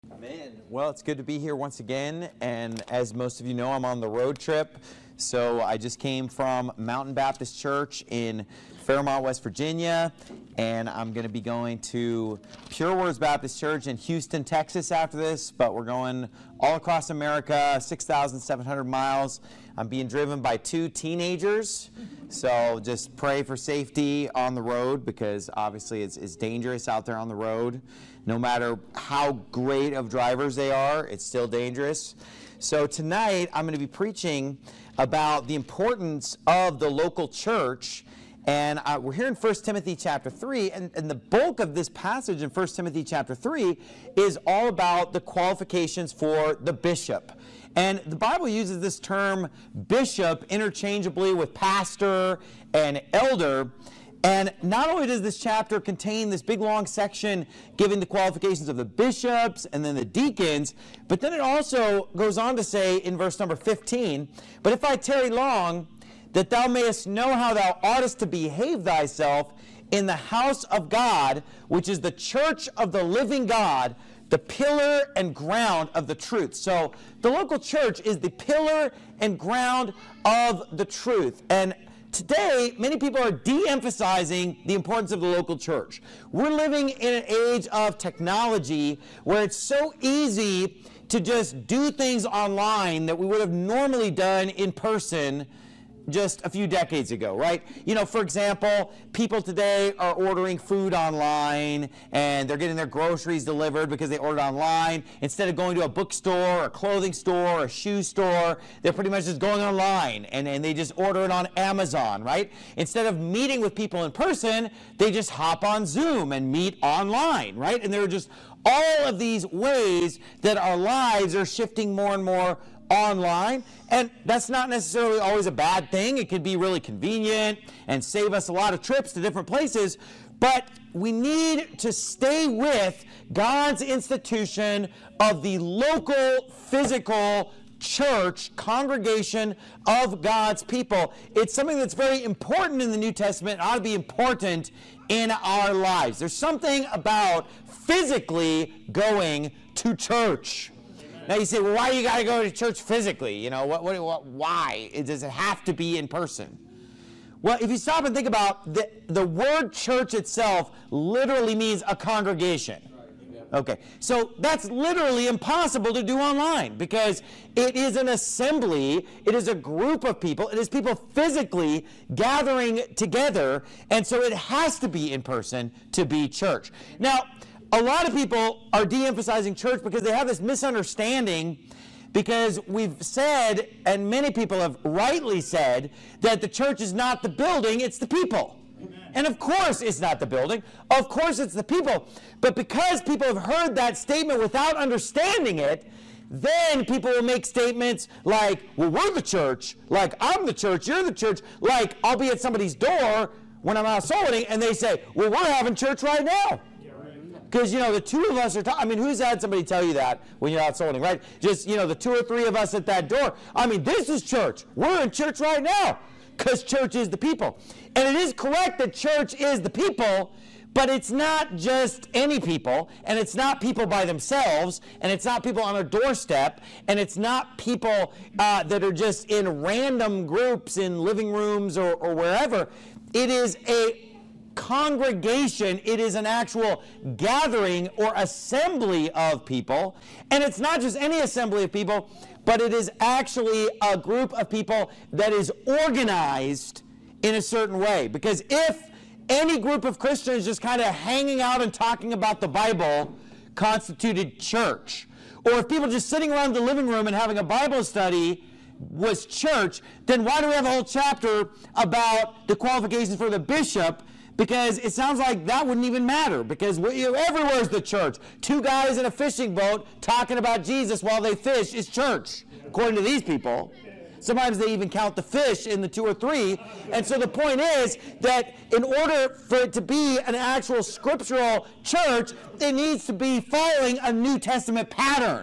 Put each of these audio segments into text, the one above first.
Amen. Well, it's good to be here once again, and as most of you know, I'm on the road trip. So I just came from Mountain Baptist Church in Fairmont, West Virginia, and I'm going to be going to Pure Words Baptist Church in Houston, Texas after this, but we're going all across America, 6,700 miles. I'm being driven by two teenagers, so just pray for safety on the road because obviously it's dangerous out there on the road. No matter how great of drivers they are, it's still dangerous. So tonight I'm going to be preaching about the importance of the local church. And we're here in 1 Timothy chapter 3, and the bulk of this passage in 1 Timothy chapter 3 is all about the qualifications for the bishop. And the Bible uses this term bishop interchangeably with pastor and elder. And not only does this chapter contain this big long section giving the qualifications of the bishops and then the deacons, but then it also goes on to say in verse number 15, "But if I tarry long, that thou mayest know how thou oughtest to behave thyself in the house of God, which is the church of the living God, the pillar and ground of the truth." So the local church is the pillar and ground of the truth. And today, many people are de-emphasizing the importance of the local church. We're living in an age of technology where it's so easy to just do things online that we would have normally done in person just a few decades ago, right? You know, for example, people today are ordering food online and they're getting their groceries delivered because they ordered online. Instead of going to a bookstore, a clothing store, a shoe store, they're pretty much just going online and they just order it on Amazon, right? Instead of meeting with people in person, they just hop on Zoom and meet online, right? And there are just all of these ways that our lives are shifting more and more online, and that's not necessarily always a bad thing. It could be really convenient and save us a lot of trips to different places, but we need to stay with God's institution of the local, physical church, congregation of God's people. It's something that's very important in the New Testament. It ought to be important in our lives. There's something about physically going to church. Now you say, well, why do you got to go to church physically? You know, why? Does it have to be in person? Well, if you stop and think about the word church itself literally means a congregation. Okay, so that's literally impossible to do online because it is an assembly, it is a group of people, it is people physically gathering together, and so it has to be in person to be church. Now, a lot of people are de-emphasizing church because they have this misunderstanding because we've said, and many people have rightly said, that the church is not the building, it's the people. Amen. And of course it's not the building. Of course it's the people. But because people have heard that statement without understanding it, then people will make statements like, well, we're the church, like I'm the church, you're the church, like I'll be at somebody's door when I'm out soul winning, and they say, well, we're having church right now. Because, you know, the two of us are I mean, who's had somebody tell you that when you're out soul winning, right? Just, you know, the two or three of us at that door. I mean, this is church. We're in church right now because church is the people. And it is correct that church is the people, but it's not just any people, and it's not people by themselves, and it's not people on a doorstep, and it's not people that are just in random groups in living rooms or wherever. It is a congregation. It is an actual gathering or assembly of people, and it's not just any assembly of people, but it is actually a group of people that is organized in a certain way. Because if any group of Christians just kind of hanging out and talking about the Bible constituted church, or if people just sitting around the living room and having a Bible study was church, then why do we have a whole chapter about the qualifications for the bishop? Because it sounds like that wouldn't even matter, because everywhere's the church. Two guys in a fishing boat talking about Jesus while they fish is church, according to these people. Sometimes they even count the fish in the two or three. And so the point is that in order for it to be an actual scriptural church, it needs to be following a New Testament pattern.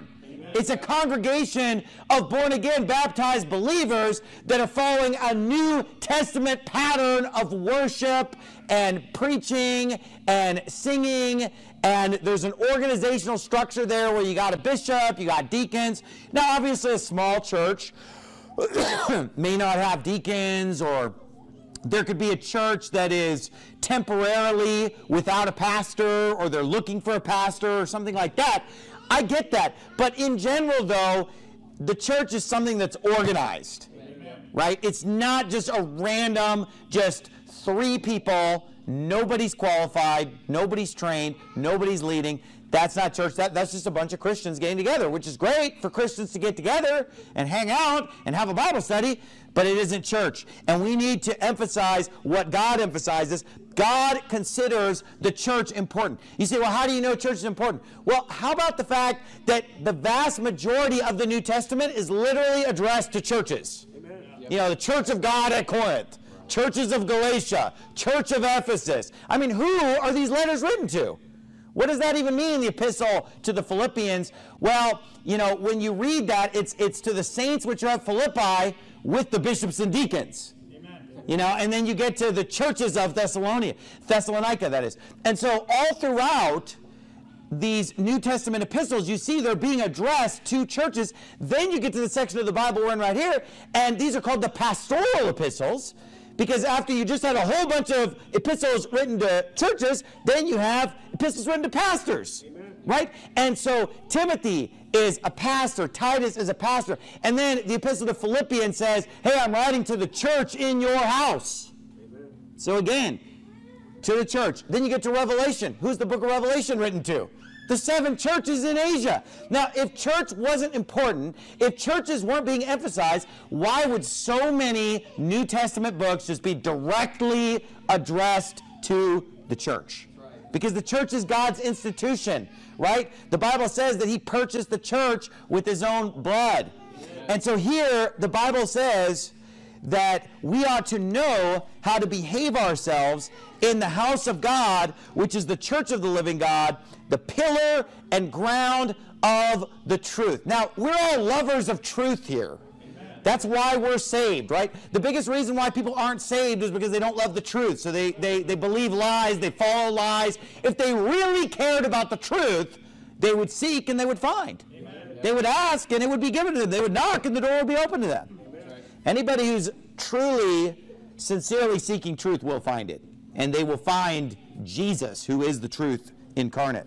It's a congregation of born-again, baptized believers that are following a New Testament pattern of worship and preaching and singing. And there's an organizational structure there where you got a bishop, you got deacons. Now, obviously, a small church may not have deacons, or there could be a church that is temporarily without a pastor, or they're looking for a pastor or something like that. I get that. But in general, though, the church is something that's organized, right? It's not just a random, just 3 people, nobody's qualified, nobody's trained, nobody's leading. That's not church. That's just a bunch of Christians getting together, which is great for Christians to get together and hang out and have a Bible study, but it isn't church. And we need to emphasize what God emphasizes. God considers the church important. You say, well, how do you know church is important? Well, how about the fact that the vast majority of the New Testament is literally addressed to churches? Amen. You know, the Church of God at Corinth, churches of Galatia, Church of Ephesus. I mean, who are these letters written to? What does that even mean, the epistle to the Philippians? Well, you know, when you read that, it's to the saints which are at Philippi with the bishops and deacons. Amen. You know, and then you get to the churches of Thessalonica, that is. And so all throughout these New Testament epistles, you see they're being addressed to churches. Then you get to the section of the Bible we're in right here, and these are called the pastoral epistles. Because after you just had a whole bunch of epistles written to churches, then you have epistles written to pastors, right? And so Timothy is a pastor, Titus is a pastor, and then the epistle to Philippians says, hey, I'm writing to the church in your house. Amen. So again, to the church. Then you get to Revelation. Who's the book of Revelation written to? The 7 churches in Asia. Now, if church wasn't important, if churches weren't being emphasized, why would so many New Testament books just be directly addressed to the church? Because the church is God's institution, right? The Bible says that he purchased the church with his own blood. And so here, the Bible says that we ought to know how to behave ourselves in the house of God, which is the church of the living God, the pillar and ground of the truth. Now, we're all lovers of truth here. Amen. That's why we're saved, right? The biggest reason why people aren't saved is because they don't love the truth. So they believe lies, they follow lies. If they really cared about the truth, they would seek and they would find. Amen. They would ask and it would be given to them. They would knock and the door would be open to them. Amen. Anybody who's truly, sincerely seeking truth will find it. And they will find Jesus, who is the truth incarnate.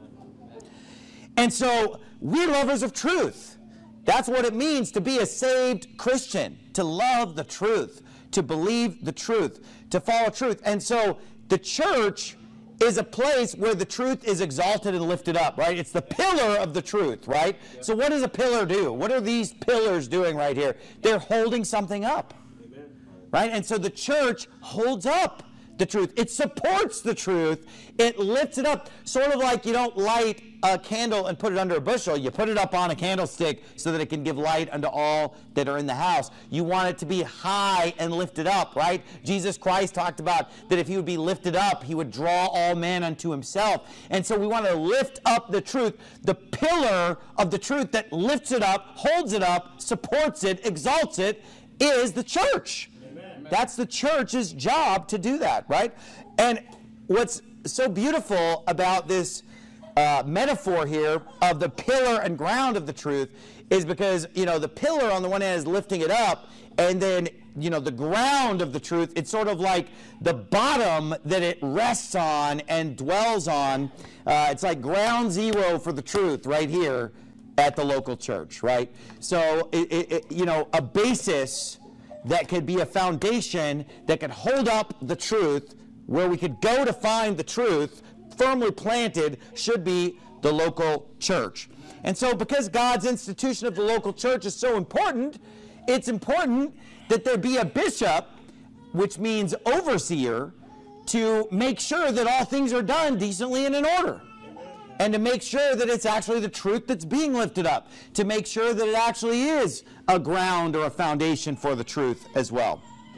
And so we're lovers of truth. That's what it means to be a saved Christian, to love the truth, to believe the truth, to follow truth. And so the church is a place where the truth is exalted and lifted up, right? It's the pillar of the truth, right? So what does a pillar do? What are these pillars doing right here? They're holding something up, right? And so the church holds up the truth. It supports the truth. It lifts it up. Sort of like you don't light a candle and put it under a bushel. You put it up on a candlestick so that it can give light unto all that are in the house. You want it to be high and lifted up, right? Jesus Christ talked about that if he would be lifted up, he would draw all men unto himself. And so we want to lift up the truth. The pillar of the truth that lifts it up, holds it up, supports it, exalts it, is the church. That's the church's job to do that, right? And what's so beautiful about this metaphor here of the pillar and ground of the truth is because, you know, the pillar on the one hand is lifting it up, and then, you know, the ground of the truth, it's sort of like the bottom that it rests on and dwells on. It's like ground zero for the truth right here at the local church, right? So, you know, a basis that could be a foundation that could hold up the truth, where we could go to find the truth, firmly planted, should be the local church. And so because God's institution of the local church is so important, it's important that there be a bishop, which means overseer, to make sure that all things are done decently and in order. And to make sure that it's actually the truth that's being lifted up. To make sure that it actually is a ground or a foundation for the truth as well.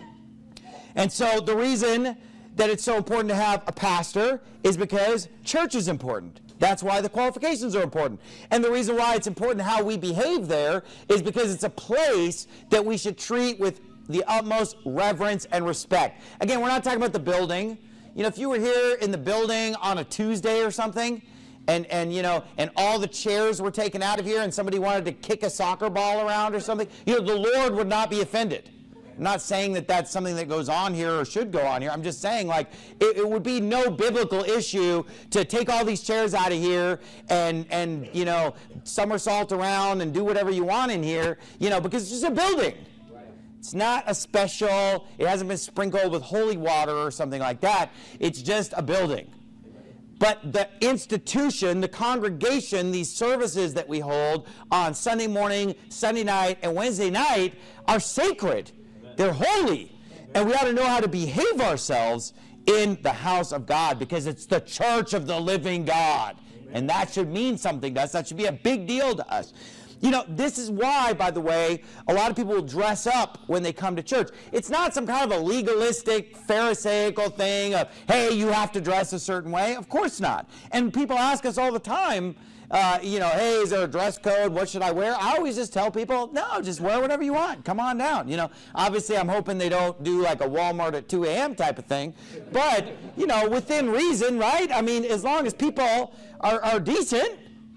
And so the reason that it's so important to have a pastor is because church is important. That's why the qualifications are important. And the reason why it's important how we behave there is because it's a place that we should treat with the utmost reverence and respect. Again, we're not talking about the building. You know, if you were here in the building on a Tuesday or something, and all the chairs were taken out of here and somebody wanted to kick a soccer ball around or something, the Lord would not be offended. I'm not saying that that's something that goes on here or should go on here. I'm just saying, like, it would be no biblical issue to take all these chairs out of here and somersault around and do whatever you want in here, because it's just a building. It's not a special, it hasn't been sprinkled with holy water or something like that. It's just a building. But the institution, the congregation, these services that we hold on Sunday morning, Sunday night, and Wednesday night are sacred. They're holy. And we ought to know how to behave ourselves in the house of God because it's the church of the living God. And that should mean something to us. That should be a big deal to us. This is why, by the way, a lot of people will dress up when they come to church. It's not some kind of a legalistic, pharisaical thing of, hey, you have to dress a certain way. Of course not. And people ask us all the time, hey, is there a dress code? What should I wear? I always just tell people, no, just wear whatever you want. Come on down. Obviously I'm hoping they don't do like a Walmart at 2 a.m. type of thing. But, within reason, right? I mean, as long as people are decent,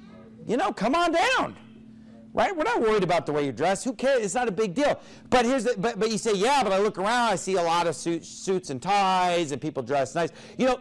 come on down. Right? We're not worried about the way you dress. Who cares? It's not a big deal. But but you say, yeah, but I look around, I see a lot of suits and ties and people dress nice.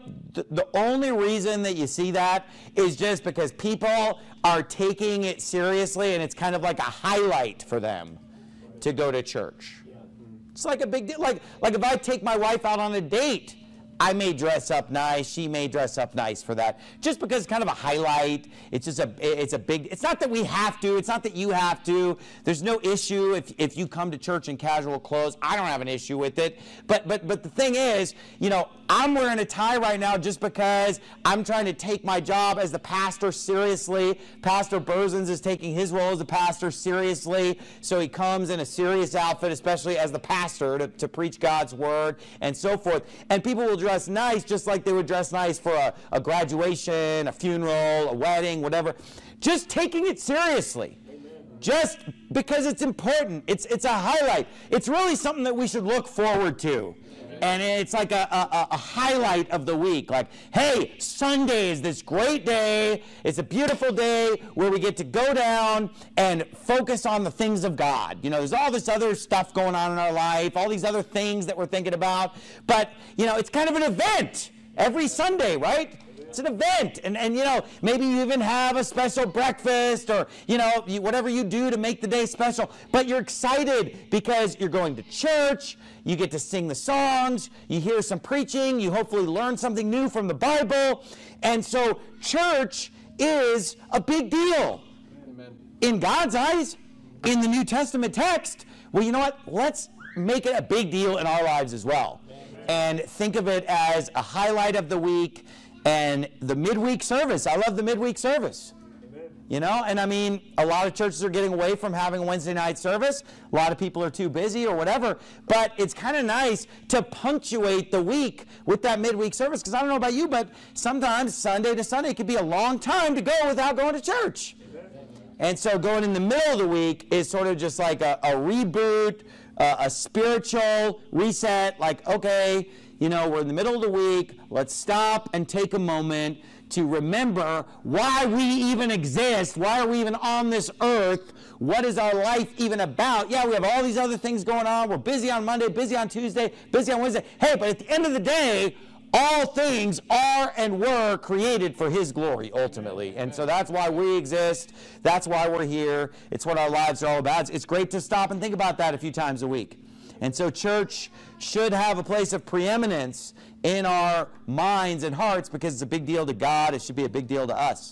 The only reason that you see that is just because people are taking it seriously and it's kind of like a highlight for them to go to church. It's like a big deal. Like if I take my wife out on a date, I may dress up nice. She may dress up nice for that. Just because it's kind of a highlight. It's just it's not that we have to. It's not that you have to. There's no issue if you come to church in casual clothes. I don't have an issue with it. But the thing is, I'm wearing a tie right now just because I'm trying to take my job as the pastor seriously. Pastor Berzins is taking his role as the pastor seriously. So he comes in a serious outfit, especially as the pastor, to preach God's word and so forth. And people will dress nice just like they would dress nice for a graduation, a funeral, a wedding, whatever. Just taking it seriously. Just because it's important. It's a highlight. It's really something that we should look forward to. And it's like a highlight of the week. Like, hey, Sunday is this great day. It's a beautiful day where we get to go down and focus on the things of God. There's all this other stuff going on in our life, all these other things that we're thinking about. But, it's kind of an event every Sunday, right? It's an event. And maybe you even have a special breakfast or, whatever you do to make the day special. But you're excited because you're going to church. You get to sing the songs. You hear some preaching. You hopefully learn something new from the Bible. And so church is a big deal. Amen. In God's eyes, in the New Testament text. Well, you know what? Let's make it a big deal in our lives as well. Amen. And think of it as a highlight of the week. And the midweek service, I love the midweek service. Amen. And I mean, a lot of churches are getting away from having a Wednesday night service. A lot of people are too busy or whatever. But it's kind of nice to punctuate the week with that midweek service. Because I don't know about you, but sometimes Sunday to Sunday could be a long time to go without going to church. Amen. And so going in the middle of the week is sort of just like a reboot, a spiritual reset. Like, okay, we're in the middle of the week. Let's stop and take a moment to remember why we even exist. Why are we even on this earth? What is our life even about? Yeah, we have all these other things going on. We're busy on Monday, busy on Tuesday, busy on Wednesday. Hey, but at the end of the day, all things are and were created for His glory, ultimately. And so that's why we exist. That's why we're here. It's what our lives are all about. It's great to stop and think about that a few times a week. And so church should have a place of preeminence in our minds and hearts because it's a big deal to God. It should be a big deal to us.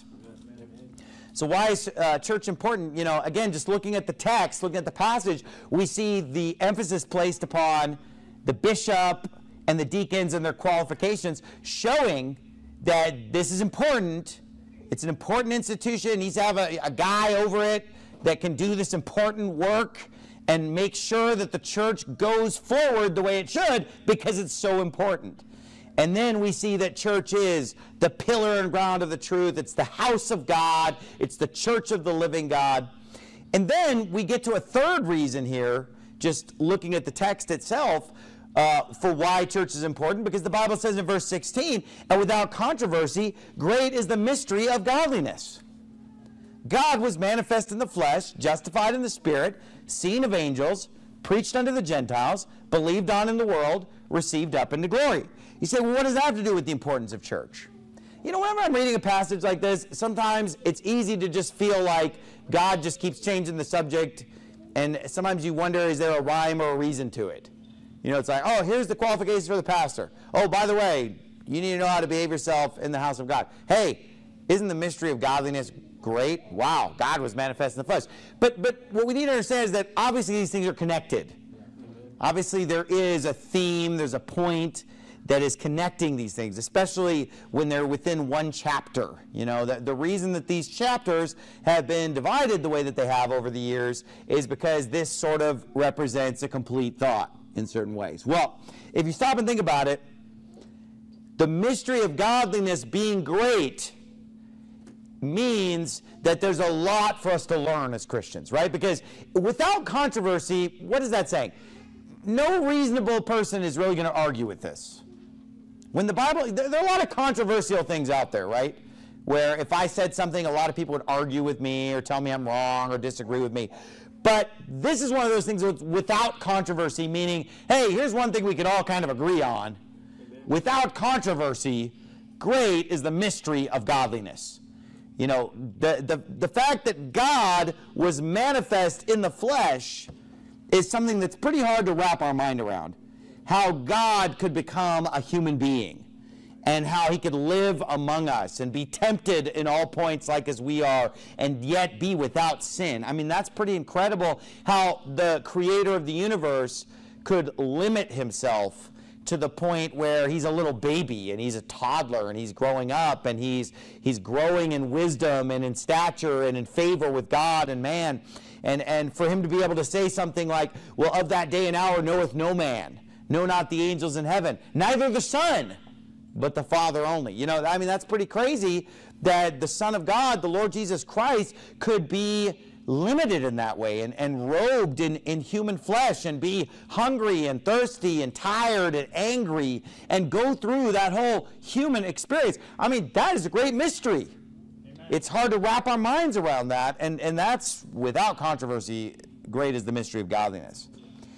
So why is church important? Again, just looking at the text, looking at the passage, we see the emphasis placed upon the bishop and the deacons and their qualifications, showing that this is important. It's an important institution. It needs to have a guy over it that can do this important work and make sure that the church goes forward the way it should because it's so important. And then we see that church is the pillar and ground of the truth. It's the house of God. It's the church of the living God. And then we get to a third reason here, just looking at the text itself, for why church is important, because the Bible says in verse 16, and without controversy, great is the mystery of godliness. God was manifest in the flesh, justified in the spirit, seen of angels, preached unto the Gentiles, believed on in the world, received up into glory. You say, well, what does that have to do with the importance of church? You know, whenever I'm reading a passage like this, sometimes it's easy to just feel like God just keeps changing the subject, and sometimes you wonder, is there a rhyme or a reason to it? You know, it's like, oh, here's the qualifications for the pastor. Oh, by the way, you need to know how to behave yourself in the house of God. Hey, isn't the mystery of godliness great? Wow, God was manifest in the flesh. But what we need to understand is that obviously these things are connected. Obviously there is a theme, there's a point that is connecting these things, especially when they're within one chapter. You know, the reason that these chapters have been divided the way that they have over the years is because this sort of represents a complete thought in certain ways. Well, if you stop and think about it, the mystery of godliness being great means that there's a lot for us to learn as Christians, right? Because without controversy, what is that saying? No reasonable person is really going to argue with this. When the Bible, there are a lot of controversial things out there, right? Where if I said something, a lot of people would argue with me or tell me I'm wrong or disagree with me. But this is one of those things that's without controversy, meaning, hey, here's one thing we can all kind of agree on. Amen. Without controversy, great is the mystery of godliness. You know, the fact that God was manifest in the flesh is something that's pretty hard to wrap our mind around. How God could become a human being and how he could live among us and be tempted in all points like as we are and yet be without sin. I mean, that's pretty incredible how the creator of the universe could limit himself to the point where he's a little baby and he's a toddler and he's growing up and he's growing in wisdom and in stature and in favor with God and man. And for him to be able to say something like, well, of that day and hour knoweth no man, no, not the angels in heaven, neither the Son, but the Father only. You know, I mean, that's pretty crazy that the Son of God, the Lord Jesus Christ, could be limited in that way and robed in human flesh and be hungry and thirsty and tired and angry and go through that whole human experience. I mean, that is a great mystery. Amen. It's hard to wrap our minds around that, and that's, without controversy, great is the mystery of godliness.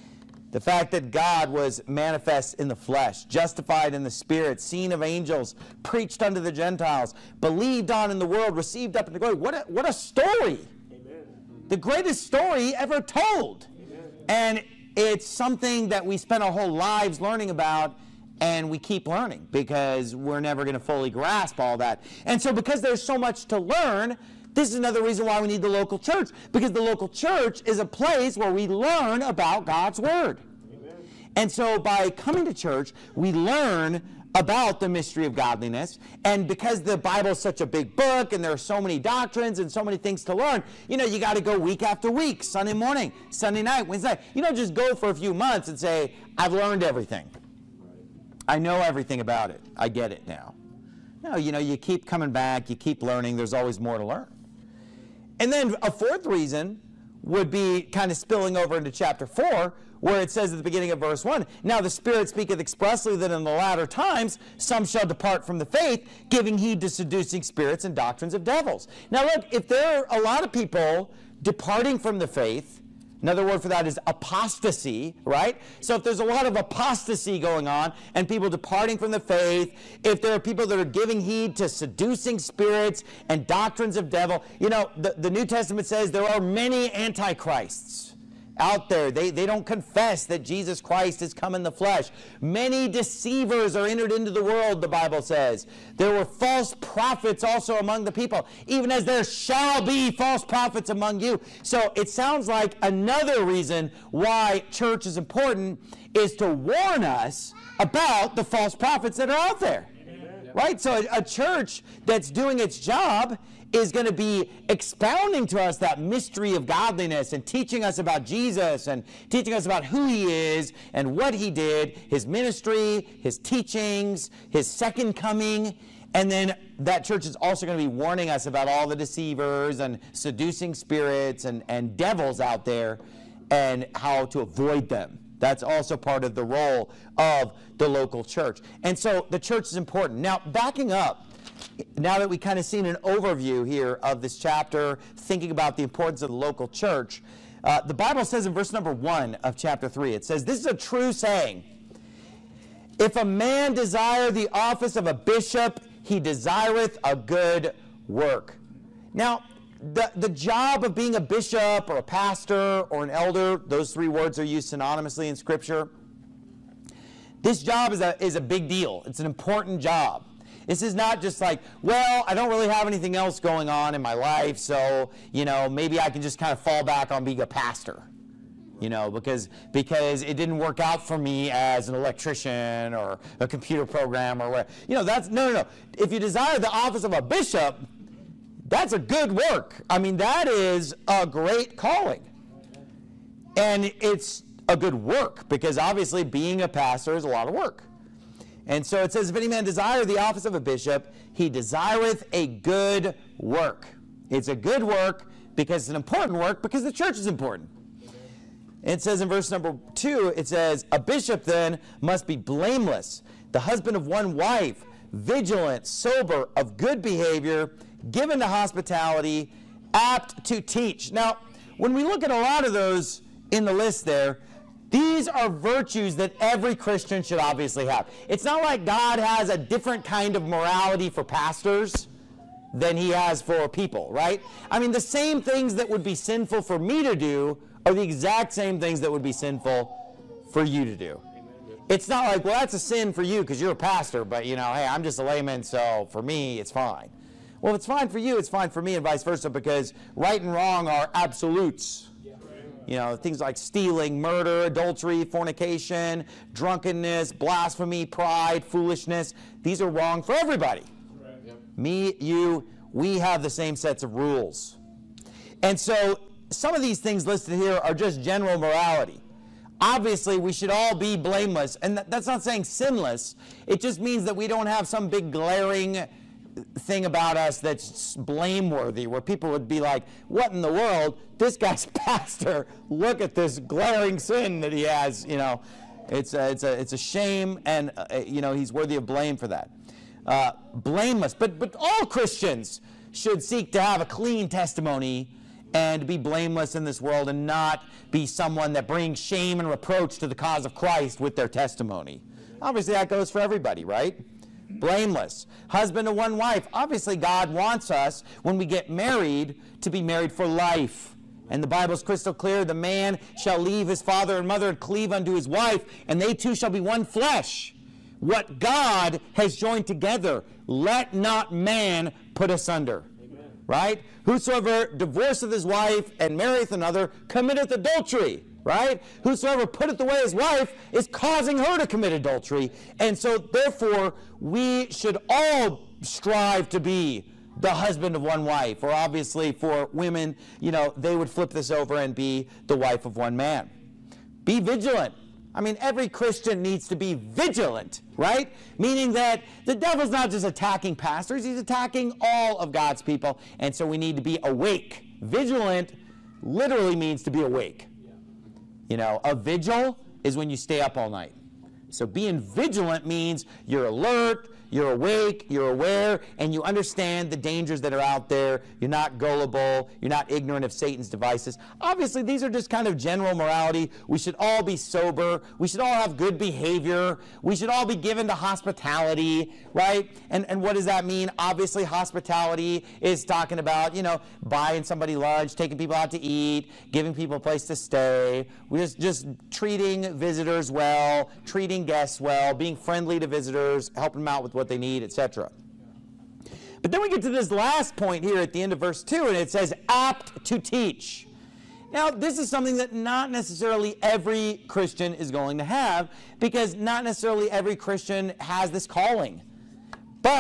The fact that God was manifest in the flesh, justified in the spirit, seen of angels, preached unto the Gentiles, believed on in the world, received up into glory. What a story! Amen. The greatest story ever told. Amen. And it's something that we spend our whole lives learning about, and we keep learning because we're never going to fully grasp all that. And so because there's so much to learn, this is another reason why we need the local church, because the local church is a place where we learn about God's Word. Amen. And so by coming to church, we learn about the mystery of godliness, and because the Bible is such a big book and there are so many doctrines and so many things to learn, you know, you got to go week after week, Sunday morning, Sunday night, Wednesday night. You don't just go for a few months and say, I've learned everything. I know everything about it. I get it now. No, you know, you keep coming back, you keep learning, there's always more to learn. And then a fourth reason would be kind of spilling over into chapter 4, where it says at the beginning of verse 1, now the Spirit speaketh expressly that in the latter times some shall depart from the faith, giving heed to seducing spirits and doctrines of devils. Now look, if there are a lot of people departing from the faith, another word for that is apostasy, right? So if there's a lot of apostasy going on and people departing from the faith, if there are people that are giving heed to seducing spirits and doctrines of devil, you know, the New Testament says there are many antichrists out there. They don't confess that Jesus Christ has come in the flesh. Many deceivers are entered into the world, the Bible says. There were false prophets also among the people, even as there shall be false prophets among you. So it sounds like another reason why church is important is to warn us about the false prophets that are out there. Right? So a church that's doing its job is going to be expounding to us that mystery of godliness and teaching us about Jesus and teaching us about who he is and what he did, his ministry, his teachings, his second coming. And then that church is also going to be warning us about all the deceivers and seducing spirits and devils out there and how to avoid them. That's also part of the role of the local church. And so the church is important. Now, backing up, now that we kind of seen an overview here of this chapter, thinking about the importance of the local church, the Bible says in verse number 1 of chapter 3, it says, "This is a true saying. If a man desire the office of a bishop, he desireth a good work." Now, the job of being a bishop or a pastor or an elder, those three words are used synonymously in Scripture. This job is a big deal. It's an important job. This is not just like, well, I don't really have anything else going on in my life, so, maybe I can just kind of fall back on being a pastor, because it didn't work out for me as an electrician or a computer programmer or whatever. That's, no. If you desire the office of a bishop, that's a good work. I mean, that is a great calling. And it's a good work because obviously being a pastor is a lot of work. And so it says, if any man desire the office of a bishop, he desireth a good work. It's a good work because it's an important work because the church is important. It says in verse number 2, it says, "A bishop then must be blameless, the husband of one wife, vigilant, sober, of good behavior, given to hospitality, apt to teach." Now, when we look at a lot of those in the list there, these are virtues that every Christian should obviously have. It's not like God has a different kind of morality for pastors than he has for people, right? I mean, the same things that would be sinful for me to do are the exact same things that would be sinful for you to do. It's not like, well, that's a sin for you because you're a pastor, but, hey, I'm just a layman, so for me, it's fine. Well, if it's fine for you, it's fine for me, and vice versa, because right and wrong are absolutes. Things like stealing, murder, adultery, fornication, drunkenness, blasphemy, pride, foolishness. These are wrong for everybody. Me, you, we have the same sets of rules. And so some of these things listed here are just general morality. Obviously, we should all be blameless, and that's not saying sinless. It just means that we don't have some big glaring thing about us that's blameworthy, where people would be like, what in the world? This guy's pastor. Look at this glaring sin that he has. It's a shame, and he's worthy of blame for that. Blameless, but all Christians should seek to have a clean testimony and be blameless in this world and not be someone that brings shame and reproach to the cause of Christ with their testimony. Obviously, that goes for everybody, right? Blameless. Husband of one wife. Obviously, God wants us, when we get married, to be married for life. And the Bible's crystal clear. The man shall leave his father and mother and cleave unto his wife, and they two shall be one flesh. What God has joined together, let not man put asunder. Amen. Right? Whosoever divorceth his wife and marrieth another committeth adultery. Right? Whosoever putteth away his wife is causing her to commit adultery. And so, therefore, we should all strive to be the husband of one wife. Or obviously, for women, they would flip this over and be the wife of one man. Be vigilant. I mean, every Christian needs to be vigilant, right? Meaning that the devil's not just attacking pastors, he's attacking all of God's people. And so we need to be awake. Vigilant literally means to be awake. A vigil is when you stay up all night. So being vigilant means you're alert, you're awake, you're aware, and you understand the dangers that are out there. You're not gullible. You're not ignorant of Satan's devices. Obviously, these are just kind of general morality. We should all be sober. We should all have good behavior. We should all be given to hospitality, right? And what does that mean? Obviously, hospitality is talking about, buying somebody lunch, taking people out to eat, giving people a place to stay. We're just treating visitors well, treating guests well, being friendly to visitors, helping them out with what they need, etc. But then we get to this last point here at the end of verse 2, and it says, apt to teach. Now, this is something that not necessarily every Christian is going to have, because not necessarily every Christian has this calling. But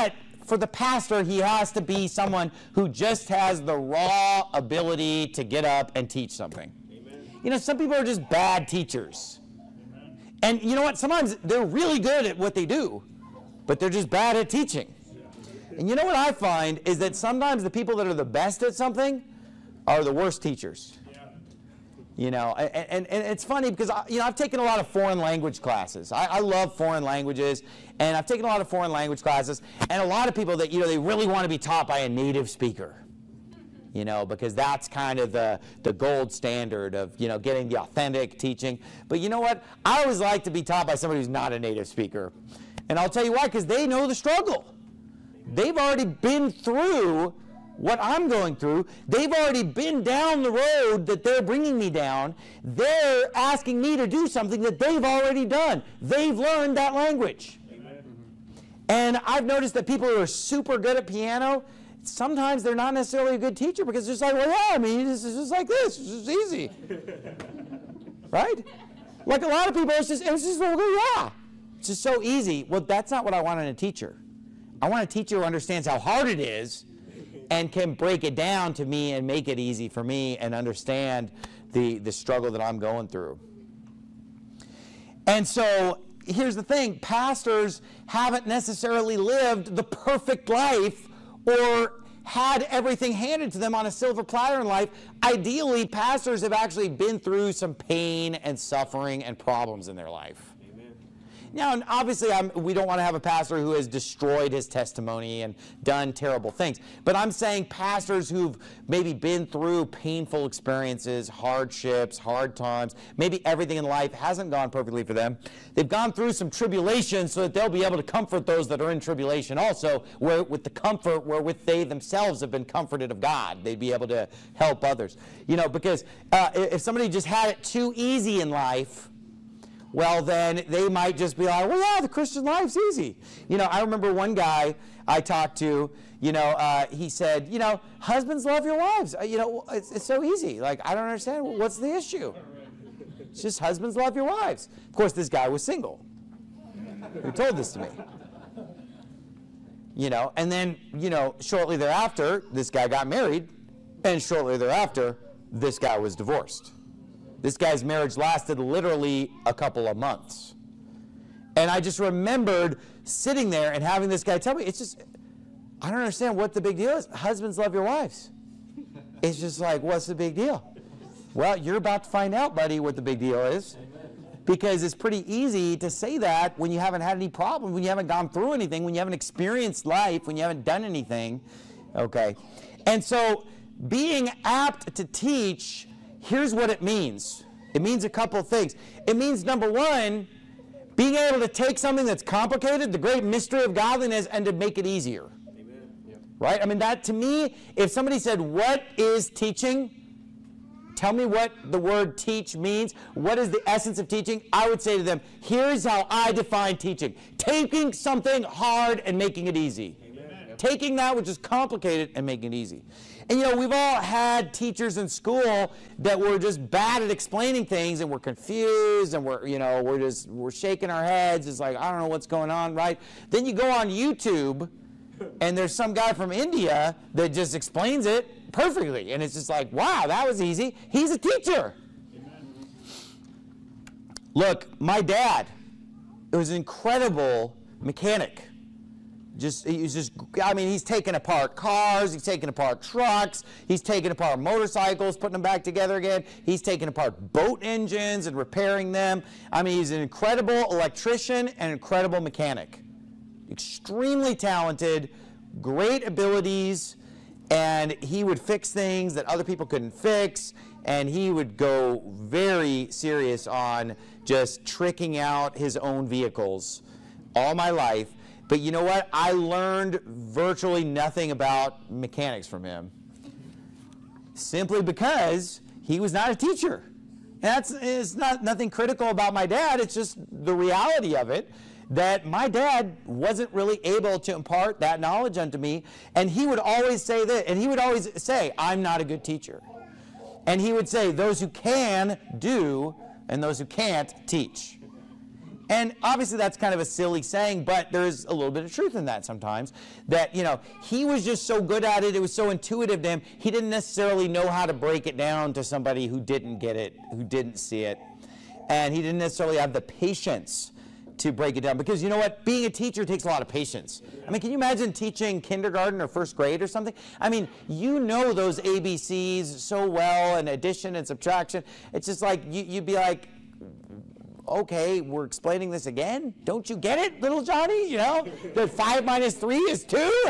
for the pastor, he has to be someone who just has the raw ability to get up and teach something. Amen. You know, some people are just bad teachers. Amen. And you know what? Sometimes they're really good at what they do, but they're just bad at teaching. And you know what I find is that sometimes the people that are the best at something are the worst teachers. You know, and it's funny because, I've taken a lot of foreign language classes. I love foreign languages, and I've taken a lot of foreign language classes, and a lot of people that, they really want to be taught by a native speaker, because that's kind of the gold standard of, getting the authentic teaching. But you know what? I always like to be taught by somebody who's not a native speaker. And I'll tell you why, because they know the struggle. They've already been through what I'm going through. They've already been down the road that they're bringing me down. They're asking me to do something that they've already done. They've learned that language. Amen. And I've noticed that people who are super good at piano, sometimes they're not necessarily a good teacher because it's just like, well, yeah, I mean, it's just like this. It's just easy. Right? Like a lot of people, it's just yeah. It's just so easy. Well, that's not what I want in a teacher. I want a teacher who understands how hard it is and can break it down to me and make it easy for me and understand the struggle that I'm going through. And so here's the thing. Pastors haven't necessarily lived the perfect life or had everything handed to them on a silver platter in life. Ideally, pastors have actually been through some pain and suffering and problems in their life. Now, obviously, we don't want to have a pastor who has destroyed his testimony and done terrible things. But I'm saying pastors who've maybe been through painful experiences, hardships, hard times, maybe everything in life hasn't gone perfectly for them. They've gone through some tribulation so that they'll be able to comfort those that are in tribulation also, with the comfort wherewith they themselves have been comforted of God. They'd be able to help others. Because if somebody just had it too easy in life, well, then they might just be like, well, yeah, the Christian life's easy. I remember one guy I talked to, he said, husbands love your wives. It's so easy. Like, I don't understand. What's the issue? It's just husbands love your wives. Of course, this guy was single. Who told this to me? And then, shortly thereafter, this guy got married, and shortly thereafter, this guy was divorced. This guy's marriage lasted literally a couple of months. And I just remembered sitting there and having this guy tell me, I don't understand what the big deal is. Husbands love your wives. It's just like, what's the big deal? Well, you're about to find out, buddy, what the big deal is. Because it's pretty easy to say that when you haven't had any problems, when you haven't gone through anything, when you haven't experienced life, when you haven't done anything. Okay. And so being apt to teach, here's what it means. It means a couple of things. It means, number one, being able to take something that's complicated, the great mystery of godliness, and to make it easier. Amen. Yep. Right? I mean, that to me, if somebody said, what is teaching? Tell me what the word teach means. What is the essence of teaching? I would say to them, here's how I define teaching. Taking something hard and making it easy. Amen. Taking that which is complicated and making it easy. And we've all had teachers in school that were just bad at explaining things, and we're confused, and we're shaking our heads. It's like, I don't know what's going on, right? Then you go on YouTube, and there's some guy from India that just explains it perfectly, and it's just like, wow, that was easy. He's a teacher. Amen. Look, my dad was an incredible mechanic. He's taking apart cars, he's taking apart trucks, he's taking apart motorcycles, putting them back together again. He's taking apart boat engines and repairing them. I mean, he's an incredible electrician and an incredible mechanic. Extremely talented, great abilities, and he would fix things that other people couldn't fix, and he would go very serious on just tricking out his own vehicles all my life. But you know what? I learned virtually nothing about mechanics from him. Simply because he was not a teacher. And it's not nothing critical about my dad. It's just the reality of it, that my dad wasn't really able to impart that knowledge unto me. And he would always say that, and he would always say, I'm not a good teacher. And he would say, those who can do, and those who can't teach. And obviously that's kind of a silly saying, but there's a little bit of truth in that sometimes. That, he was just so good at it, it was so intuitive to him, he didn't necessarily know how to break it down to somebody who didn't get it, who didn't see it. And he didn't necessarily have the patience to break it down. Because you know what? Being a teacher takes a lot of patience. I mean, can you imagine teaching kindergarten or first grade or something? I mean, you know those ABCs so well, and addition and subtraction. It's just like, you'd be like, okay, we're explaining this again? Don't you get it, little Johnny? That 5 minus 3 is 2?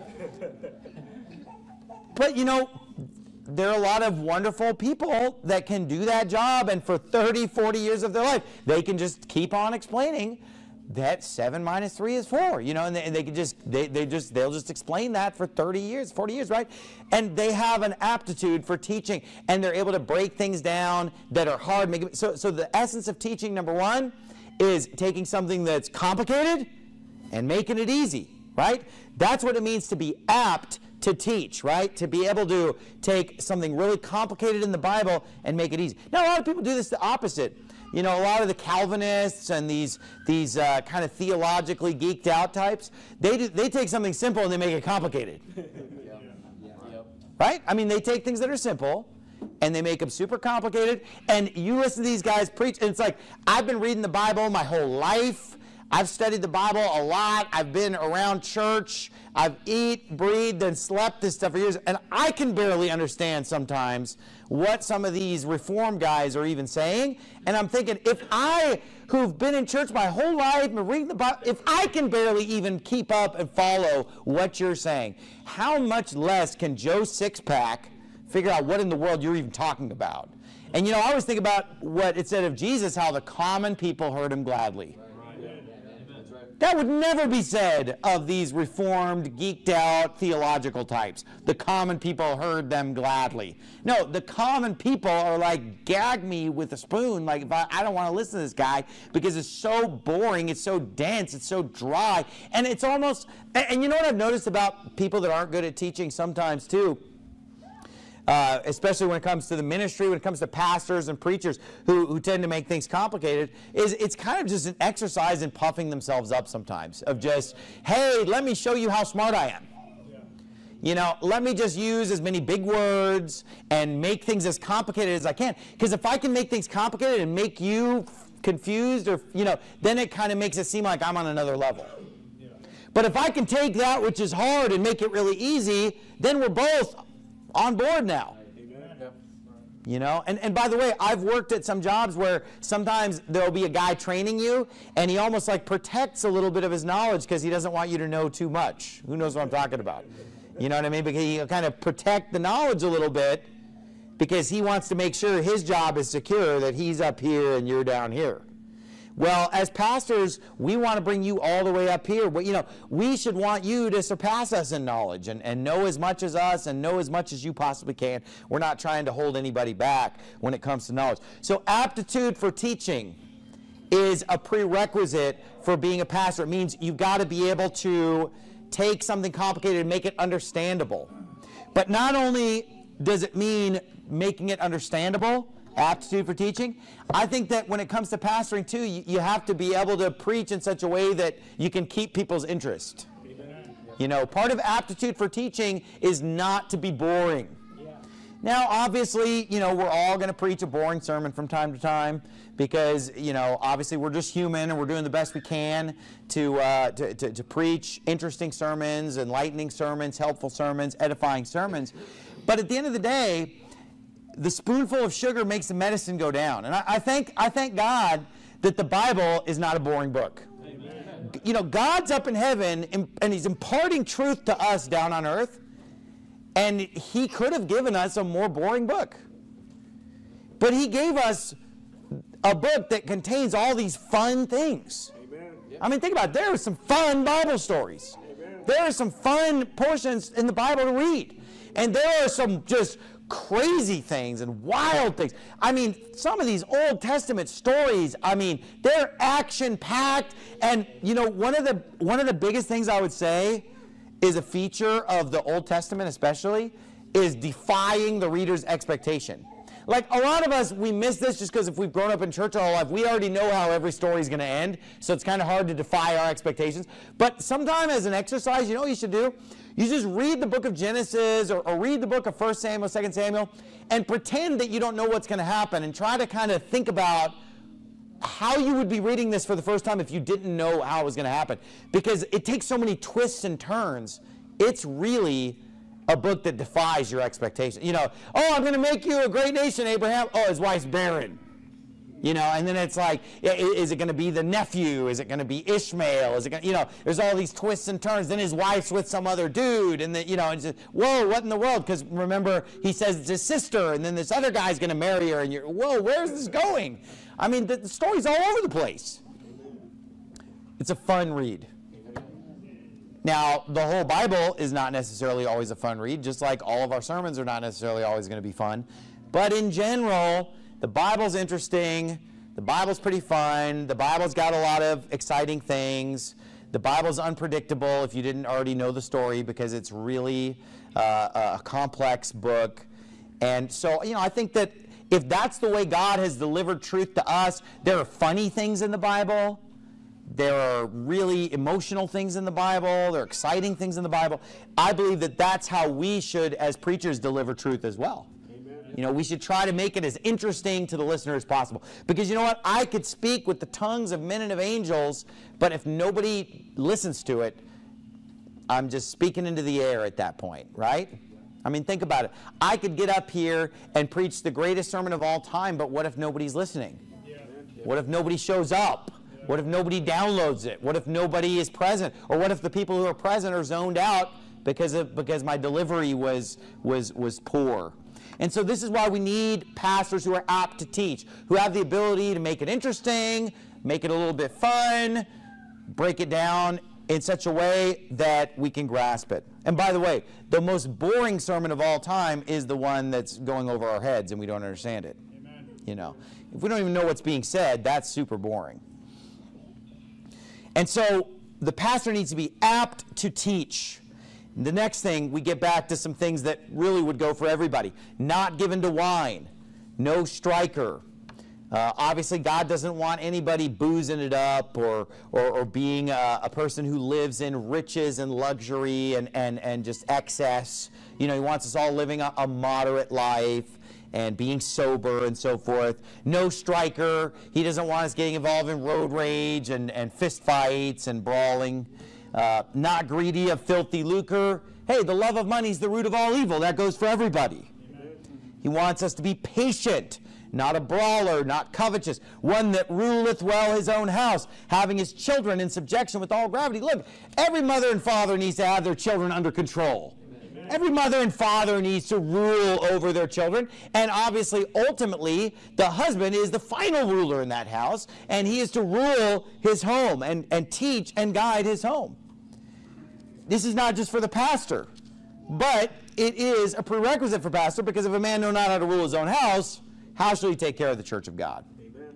But there are a lot of wonderful people that can do that job, and for 30, 40 years of their life, they can just keep on explaining that 7 minus 3 is 4, and they can they'll just explain that for 30 years, 40 years, right? And they have an aptitude for teaching, and they're able to break things down that are hard. So the essence of teaching, number one, is taking something that's complicated and making it easy, right? That's what it means to be apt to teach, right? To be able to take something really complicated in the Bible and make it easy. Now, a lot of people do this the opposite. A lot of the Calvinists and these kind of theologically geeked out types, they take something simple and they make it complicated. Right? I mean, they take things that are simple and they make them super complicated, and you listen to these guys preach, and it's like, I've been reading the Bible my whole life. I've studied the Bible a lot. I've been around church. I've eaten, breathed, and slept this stuff for years, and I can barely understand sometimes what some of these reform guys are even saying. And I'm thinking, if I, who've been in church my whole life and reading the Bible, if I can barely even keep up and follow what you're saying, how much less can Joe Sixpack figure out what in the world you're even talking about? And I always think about what it said of Jesus, how the common people heard him gladly. That would never be said of these reformed, geeked out theological types. The common people heard them gladly. No, the common people are like, gag me with a spoon. Like, if I don't want to listen to this guy because it's so boring, it's so dense, it's so dry. And it's almost, and you know what I've noticed about people that aren't good at teaching sometimes too? Especially when it comes to the ministry, when it comes to pastors and preachers who tend to make things complicated, is it's kind of just an exercise in puffing themselves up sometimes, of just, hey, let me show you how smart I am. Let me just use as many big words and make things as complicated as I can. Because if I can make things complicated and make you confused, or then it kind of makes it seem like I'm on another level. But if I can take that which is hard and make it really easy, then we're both on board now. And by the way, I've worked at some jobs where sometimes there'll be a guy training you, and he almost like protects a little bit of his knowledge because he doesn't want you to know too much. Who knows what I'm talking about? You know what I mean? Because he'll kind of protect the knowledge a little bit because he wants to make sure his job is secure, that he's up here and you're down here. Well, as pastors, we want to bring you all the way up here. But, we should want you to surpass us in knowledge and know as much as us and know as much as you possibly can. We're not trying to hold anybody back when it comes to knowledge. So aptitude for teaching is a prerequisite for being a pastor. It means you've got to be able to take something complicated and make it understandable. But not only does it mean making it understandable, aptitude for teaching, I think that when it comes to pastoring too, you have to be able to preach in such a way that you can keep people's interest. Part of aptitude for teaching is not to be boring. Now, obviously, we're all going to preach a boring sermon from time to time because, obviously we're just human and we're doing the best we can to preach interesting sermons, enlightening sermons, helpful sermons, edifying sermons. But at the end of the day, the spoonful of sugar makes the medicine go down. And I thank God that the Bible is not a boring book. Amen. God's up in heaven, and he's imparting truth to us down on earth, and he could have given us a more boring book. But he gave us a book that contains all these fun things. Amen. I mean, think about it. There are some fun Bible stories. Amen. There are some fun portions in the Bible to read. And there are some just crazy things and wild things. I mean, some of these Old Testament stories, they're action-packed. And, one of the biggest things I would say is a feature of the Old Testament especially is defying the reader's expectation. like a lot of us, we miss this just because if we've grown up in church all our life, we already know how every story is going to end, so it's kind of hard to defy our expectations. But sometime as an exercise, you know what you should do? You just read the book of Genesis or read the book of 1 Samuel, 2 Samuel, and pretend that you don't know what's going to happen and try to kind of think about how you would be reading this for the first time if you didn't know how it was going to happen. Because it takes so many twists and turns. It's really a book that defies your expectations. You know, oh, I'm going to make you a great nation, Abraham. Oh, his wife's barren. You know, and then it's like, is it going to be the nephew? Is it going to be Ishmael? Is it going to, you know, there's all these twists and turns. Then his wife's with some other dude. And then, you know, it's just, whoa, what in the world? Because remember, he says it's his sister, and then this other guy's going to marry her. And you're, whoa, where's this going? I mean, the story's all over the place. It's a fun read. Now, the whole Bible is not necessarily always a fun read, just like all of our sermons are not necessarily always going to be fun. But in general, the Bible's interesting. The Bible's pretty fun. The Bible's got a lot of exciting things. The Bible's unpredictable if you didn't already know the story, because it's really a complex book. And so, you know, I think that if that's the way God has delivered truth to us, there are funny things in the Bible. There are really emotional things in the Bible. There are exciting things in the Bible. I believe that that's how we should, as preachers, deliver truth as well. Amen. You know, we should try to make it as interesting to the listener as possible. Because you know what? I could speak with the tongues of men and of angels, but if nobody listens to it, I'm just speaking into the air at that point, right? I mean, think about it. I could get up here and preach the greatest sermon of all time, but what if nobody's listening? Yeah. What if nobody shows up? Yeah. What if nobody downloads it? What if nobody is present? Or what if the people who are present are zoned out because my delivery was poor? And so this is why we need pastors who are apt to teach, who have the ability to make it interesting, make it a little bit fun, break it down in such a way that we can grasp it. And by the way, the most boring sermon of all time is the one that's going over our heads and we don't understand it. Amen. You know, if we don't even know what's being said, that's super boring. And so the pastor needs to be apt to teach. The next thing, we get back to some things that really would go for everybody. Not given to wine. No striker. Obviously, God doesn't want anybody boozing it up or being a person who lives in riches and luxury and just excess. You know, he wants us all living a moderate life and being sober and so forth. No striker. He doesn't want us getting involved in road rage and fist fights and brawling. Not greedy of filthy lucre. Hey, the love of money is the root of all evil. That goes for everybody. Amen. He wants us to be patient. Not a brawler, not covetous, one that ruleth well his own house, having his children in subjection with all gravity. Look, every mother and father needs to have their children under control. Amen. Every mother and father needs to rule over their children. And obviously, ultimately, the husband is the final ruler in that house, and he is to rule his home and teach and guide his home. This is not just for the pastor, but it is a prerequisite for pastor, because if a man know not how to rule his own house, how shall he take care of the church of God? Amen.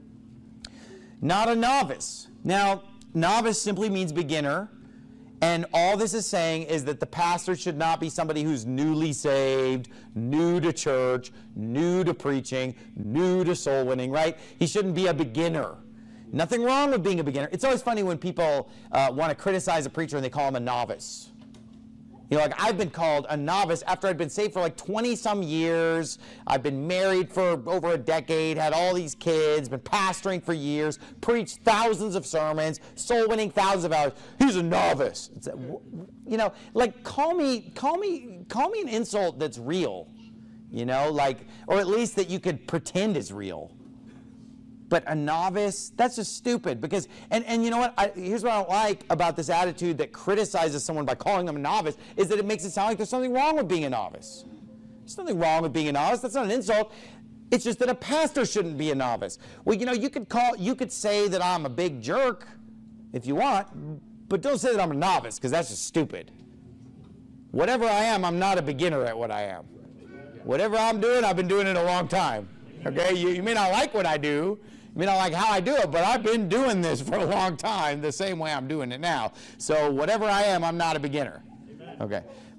Not a novice. Now, novice simply means beginner. And all this is saying is that the pastor should not be somebody who's newly saved, new to church, new to preaching, new to soul winning, right? He shouldn't be a beginner. Nothing wrong with being a beginner. It's always funny when people want to criticize a preacher and they call him a novice. You know, like I've been called a novice after I'd been saved for like 20-some years. I've been married for over a decade, had all these kids, been pastoring for years, preached thousands of sermons, soul winning thousands of hours. He's a novice. It's, you know, like call me an insult that's real. You know, like, or at least that you could pretend is real. But a novice, that's just stupid. Because, and you know what, here's what I don't like about this attitude that criticizes someone by calling them a novice, is that it makes it sound like there's something wrong with being a novice. There's nothing wrong with being a novice. That's not an insult. It's just that a pastor shouldn't be a novice. Well, you know, you could say that I'm a big jerk if you want, but don't say that I'm a novice, because that's just stupid. Whatever I am, I'm not a beginner at what I am. Whatever I'm doing, I've been doing it a long time. Okay, you may not like what I do, you may not like how I do it, but I've been doing this for a long time the same way I'm doing it now. So whatever I am, I'm not a beginner. Okay,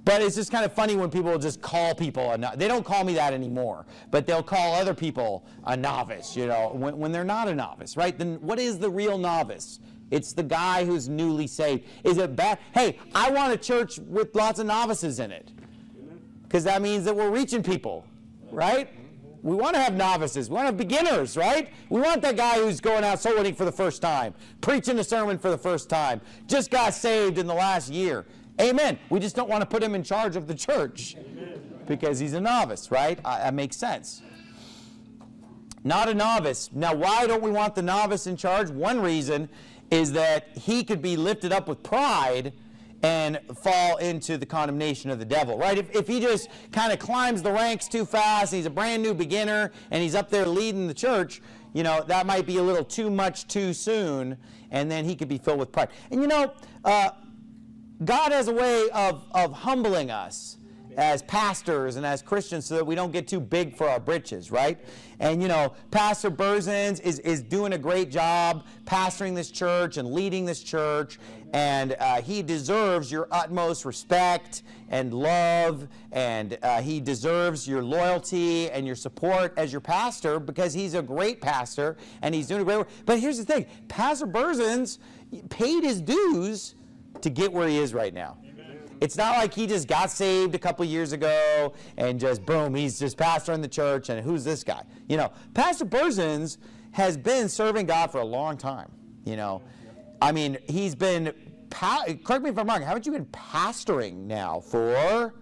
But it's just kind of funny when people just call people they don't call me that anymore, but they'll call other people a novice, you know, when they're not a novice, right? Then what is the real novice? It's the guy who's newly saved. Is it bad? Hey, I want a church with lots of novices in it, because that means that we're reaching people, right? We want to have novices. We want to have beginners, right? We want that guy who's going out soul winning for the first time, preaching a sermon for the first time, just got saved in the last year. Amen. We just don't want to put him in charge of the church because he's a novice, right? That makes sense. Not a novice. Now, why don't we want the novice in charge? One reason is that he could be lifted up with pride and fall into the condemnation of the devil, right? If he just kind of climbs the ranks too fast, he's a brand new beginner, and he's up there leading the church, you know, that might be a little too much too soon, and then he could be filled with pride. And you know, God has a way of humbling us as pastors and as Christians so that we don't get too big for our britches, right? And, you know, Pastor Berzins is doing a great job pastoring this church and leading this church, and he deserves your utmost respect and love, and he deserves your loyalty and your support as your pastor because he's a great pastor and he's doing a great work. But here's the thing, Pastor Berzins paid his dues to get where he is right now. It's not like he just got saved a couple years ago and just, boom, he's just pastoring the church and who's this guy? You know, Pastor Berzins has been serving God for a long time, you know. I mean, he's been, correct me if I'm wrong, haven't you been pastoring now for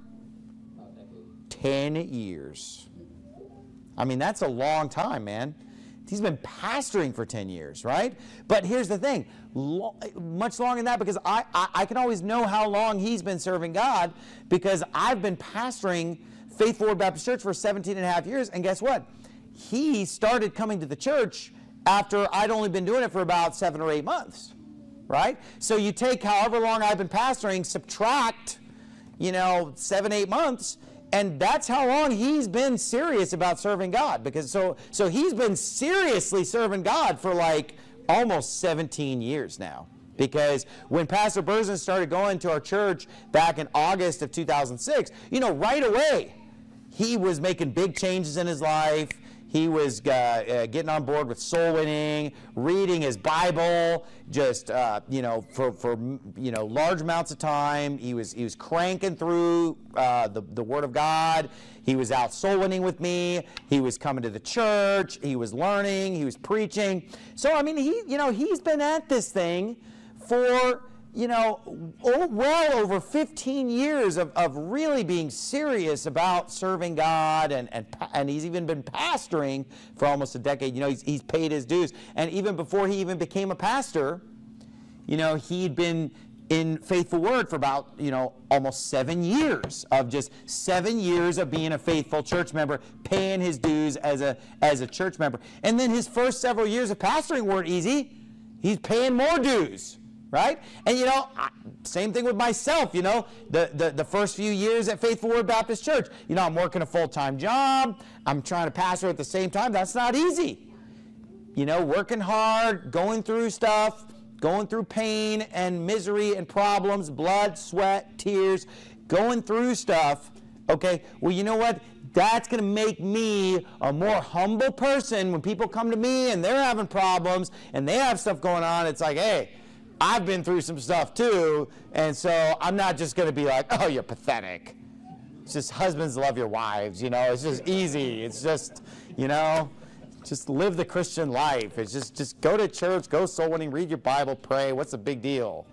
10 years? I mean, that's a long time, man. He's been pastoring for 10 years, right? But here's the thing, much longer than that, because I can always know how long he's been serving God because I've been pastoring Faithful Word Baptist Church for 17 and a half years, and guess what? He started coming to the church after I'd only been doing it for about 7 or 8 months, right? So you take however long I've been pastoring, subtract, you know, 7, 8 months, and that's how long he's been serious about serving God. Because so he's been seriously serving God for like almost 17 years now. Because when Pastor Berzins started going to our church back in August of 2006, you know, right away, he was making big changes in his life. He was getting on board with soul winning, reading his Bible, just you know, for you know, large amounts of time. He was cranking through the Word of God. He was out soul winning with me. He was coming to the church. He was learning. He was preaching. So I mean, he's been at this thing for, you know, well over 15 years of really being serious about serving God, and he's even been pastoring for almost a decade. You know, he's paid his dues. And even before he even became a pastor, you know, he'd been in Faithful Word for about, you know, almost 7 years, of just 7 years of being a faithful church member, paying his dues as a church member. And then his first several years of pastoring weren't easy. He's paying more dues. Right? And, you know, same thing with myself, you know, the first few years at Faithful Word Baptist Church, you know, I'm working a full-time job, I'm trying to pastor at the same time. That's not easy. You know, working hard, going through stuff, going through pain and misery and problems, blood, sweat, tears, going through stuff, okay? Well, you know what? That's going to make me a more humble person. When people come to me and they're having problems and they have stuff going on, it's like, hey, I've been through some stuff too, and so I'm not just going to be like, oh, you're pathetic. It's just husbands love your wives, you know. It's just easy. It's just, you know, just live the Christian life. It's just go to church, go soul winning, read your Bible, pray. What's the big deal?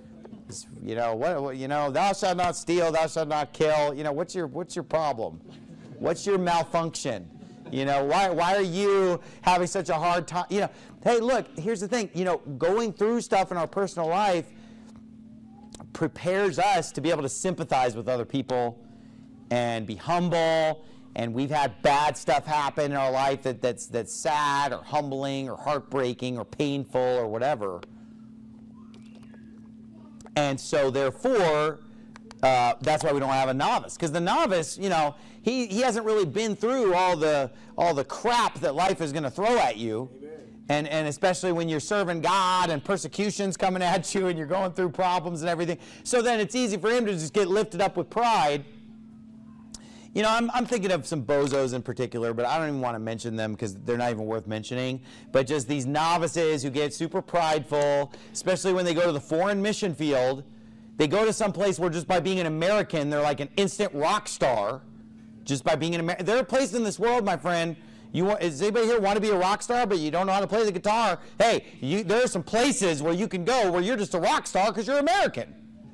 It's, you know, what you know, thou shalt not steal, thou shalt not kill. You know, what's your problem? What's your malfunction? You know, why are you having such a hard time? You know, hey, look, here's the thing. You know, going through stuff in our personal life prepares us to be able to sympathize with other people and be humble. And we've had bad stuff happen in our life that's sad or humbling or heartbreaking or painful or whatever. And so, therefore, that's why we don't have a novice. Because the novice, you know, he hasn't really been through all the crap that life is going to throw at you. And especially when you're serving God and persecution's coming at you and you're going through problems and everything. So then it's easy for him to just get lifted up with pride. You know, I'm thinking of some bozos in particular, but I don't even want to mention them because they're not even worth mentioning. But just these novices who get super prideful, especially when they go to the foreign mission field. They go to some place where just by being an American, they're like an instant rock star. Just by being an American. There are places in this world, my friend, does anybody here want to be a rock star, but you don't know how to play the guitar? Hey, there are some places where you can go where you're just a rock star because you're American.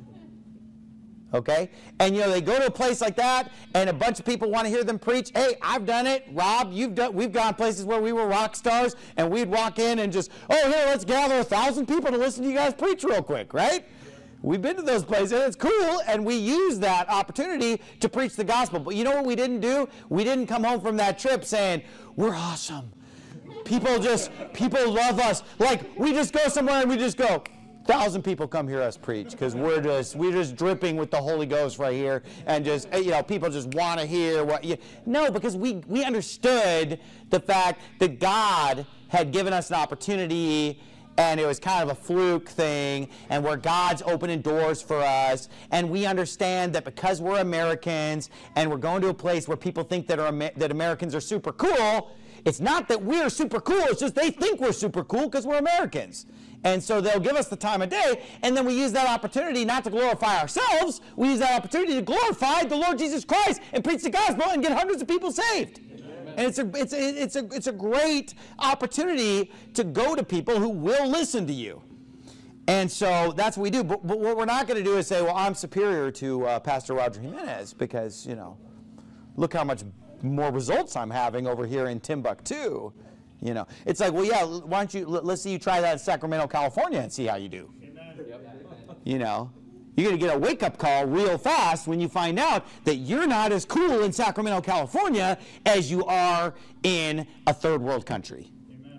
Okay? And, you know, they go to a place like that, and a bunch of people want to hear them preach. Hey, I've done it. Rob, we've gone places where we were rock stars, and we'd walk in and just, oh, here, let's gather 1,000 people to listen to you guys preach real quick, right? We've been to those places, and it's cool, and we use that opportunity to preach the gospel. But you know what we didn't do? We didn't come home from that trip saying, we're awesome. People love us. Like, we just go somewhere and we just go, 1,000 people come hear us preach because we're just dripping with the Holy Ghost right here, and just, you know, people just want to hear what you. No, because we understood the fact that God had given us an opportunity, and it was kind of a fluke thing, and where God's opening doors for us, and we understand that because we're Americans and we're going to a place where people think that Americans are super cool. It's not that we're super cool, it's just they think we're super cool because we're Americans. And so they'll give us the time of day, and then we use that opportunity not to glorify ourselves, we use that opportunity to glorify the Lord Jesus Christ and preach the gospel and get hundreds of people saved. Amen. And it's a great opportunity to go to people who will listen to you. And so that's what we do. But what we're not going to do is say, well, I'm superior to Pastor Roger Jimenez because, you know, look how much more results I'm having over here in Timbuktu. You know, it's like, well, yeah, why don't you, let's see you try that in Sacramento, California and see how you do. Amen. You know, you're going to get a wake-up call real fast when you find out that you're not as cool in Sacramento, California as you are in a third world country. Amen.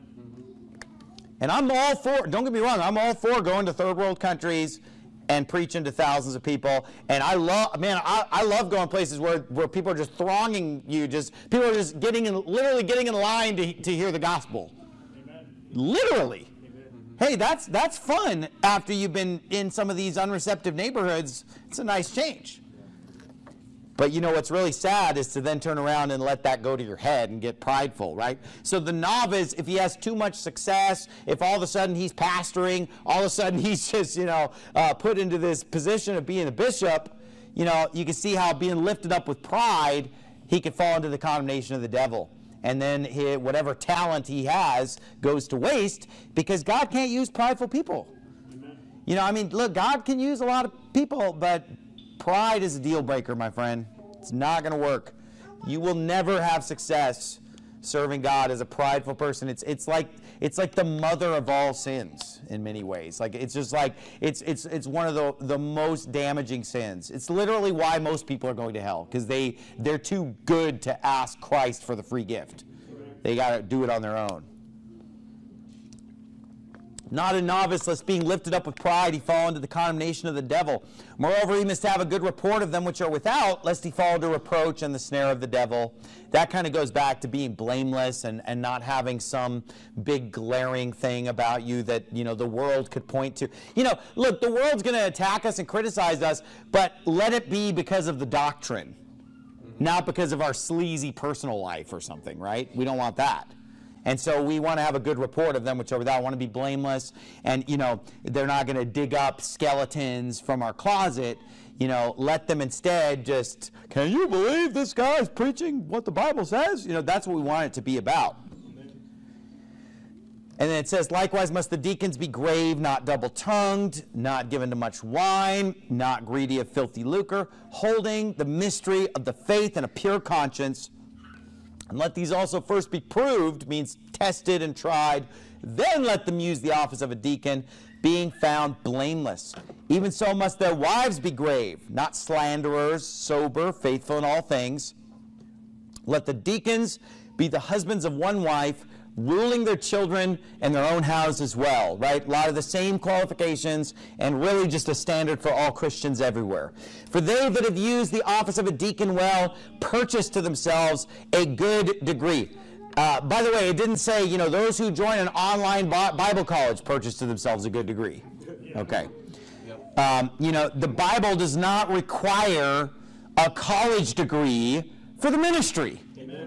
And I'm all for, don't get me wrong, I'm all for going to third world countries and preaching to thousands of people. And I love going places where people are just thronging you, people are just literally getting in line to hear the gospel. Amen. Literally. Amen. Hey, that's fun after you've been in some of these unreceptive neighborhoods. It's a nice change. But you know what's really sad is to then turn around and let that go to your head and get prideful, right? So the novice, if he has too much success, if all of a sudden he's pastoring, all of a sudden he's just, put into this position of being a bishop, you know, you can see how being lifted up with pride, he could fall into the condemnation of the devil. And then whatever talent he has goes to waste because God can't use prideful people. Amen. You know, I mean, look, God can use a lot of people, but pride is a deal breaker, my friend. It's not going to work. You will never have success serving God as a prideful person. It's like the mother of all sins in many ways. Like it's it's one of the most damaging sins. It's literally why most people are going to hell because they're too good to ask Christ for the free gift. They got to do it on their own. Not a novice, lest being lifted up with pride, he fall into the condemnation of the devil. Moreover, he must have a good report of them which are without, lest he fall into reproach and the snare of the devil. That kind of goes back to being blameless and not having some big glaring thing about you that, you know, the world could point to. You know, look, the world's going to attack us and criticize us, but let it be because of the doctrine, not because of our sleazy personal life or something, right? We don't want that. And so we want to have a good report of them which are without. I want to be blameless. And, you know, they're not going to dig up skeletons from our closet. You know, let them instead just, can you believe this guy's preaching what the Bible says? You know, that's what we want it to be about. And then it says, likewise must the deacons be grave, not double-tongued, not given to much wine, not greedy of filthy lucre, holding the mystery of the faith and a pure conscience. And let these also first be proved, means tested and tried. Then let them use the office of a deacon, being found blameless. Even so must their wives be grave, not slanderers, sober, faithful in all things. Let the deacons be the husbands of one wife, ruling their children and their own house as well, right? A lot of the same qualifications and really just a standard for all Christians everywhere. For they that have used the office of a deacon well, purchase to themselves a good degree. By the way, it didn't say, those who join an online Bible college purchase to themselves a good degree. Okay. The Bible does not require a college degree for the ministry.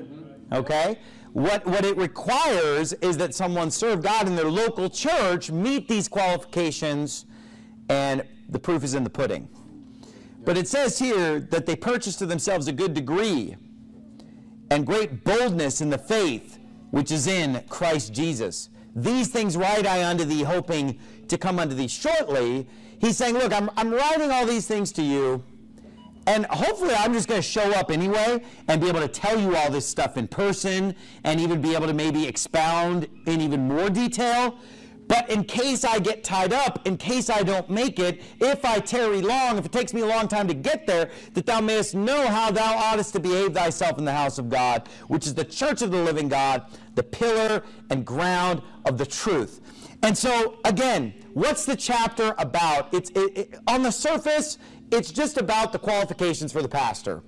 Okay? What it requires is that someone serve God in their local church, meet these qualifications, and the proof is in the pudding. But it says here that they purchase to themselves a good degree and great boldness in the faith which is in Christ Jesus. These things write I unto thee, hoping to come unto thee shortly. He's saying, look, I'm writing all these things to you, and hopefully I'm just going to show up anyway and be able to tell you all this stuff in person and even be able to maybe expound in even more detail. But in case I get tied up, in case I don't make it, if I tarry long, if it takes me a long time to get there, that thou mayest know how thou oughtest to behave thyself in the house of God, which is the church of the living God, the pillar and ground of the truth. And so, again, what's the chapter about? On the surface, it's just about the qualifications for the pastor.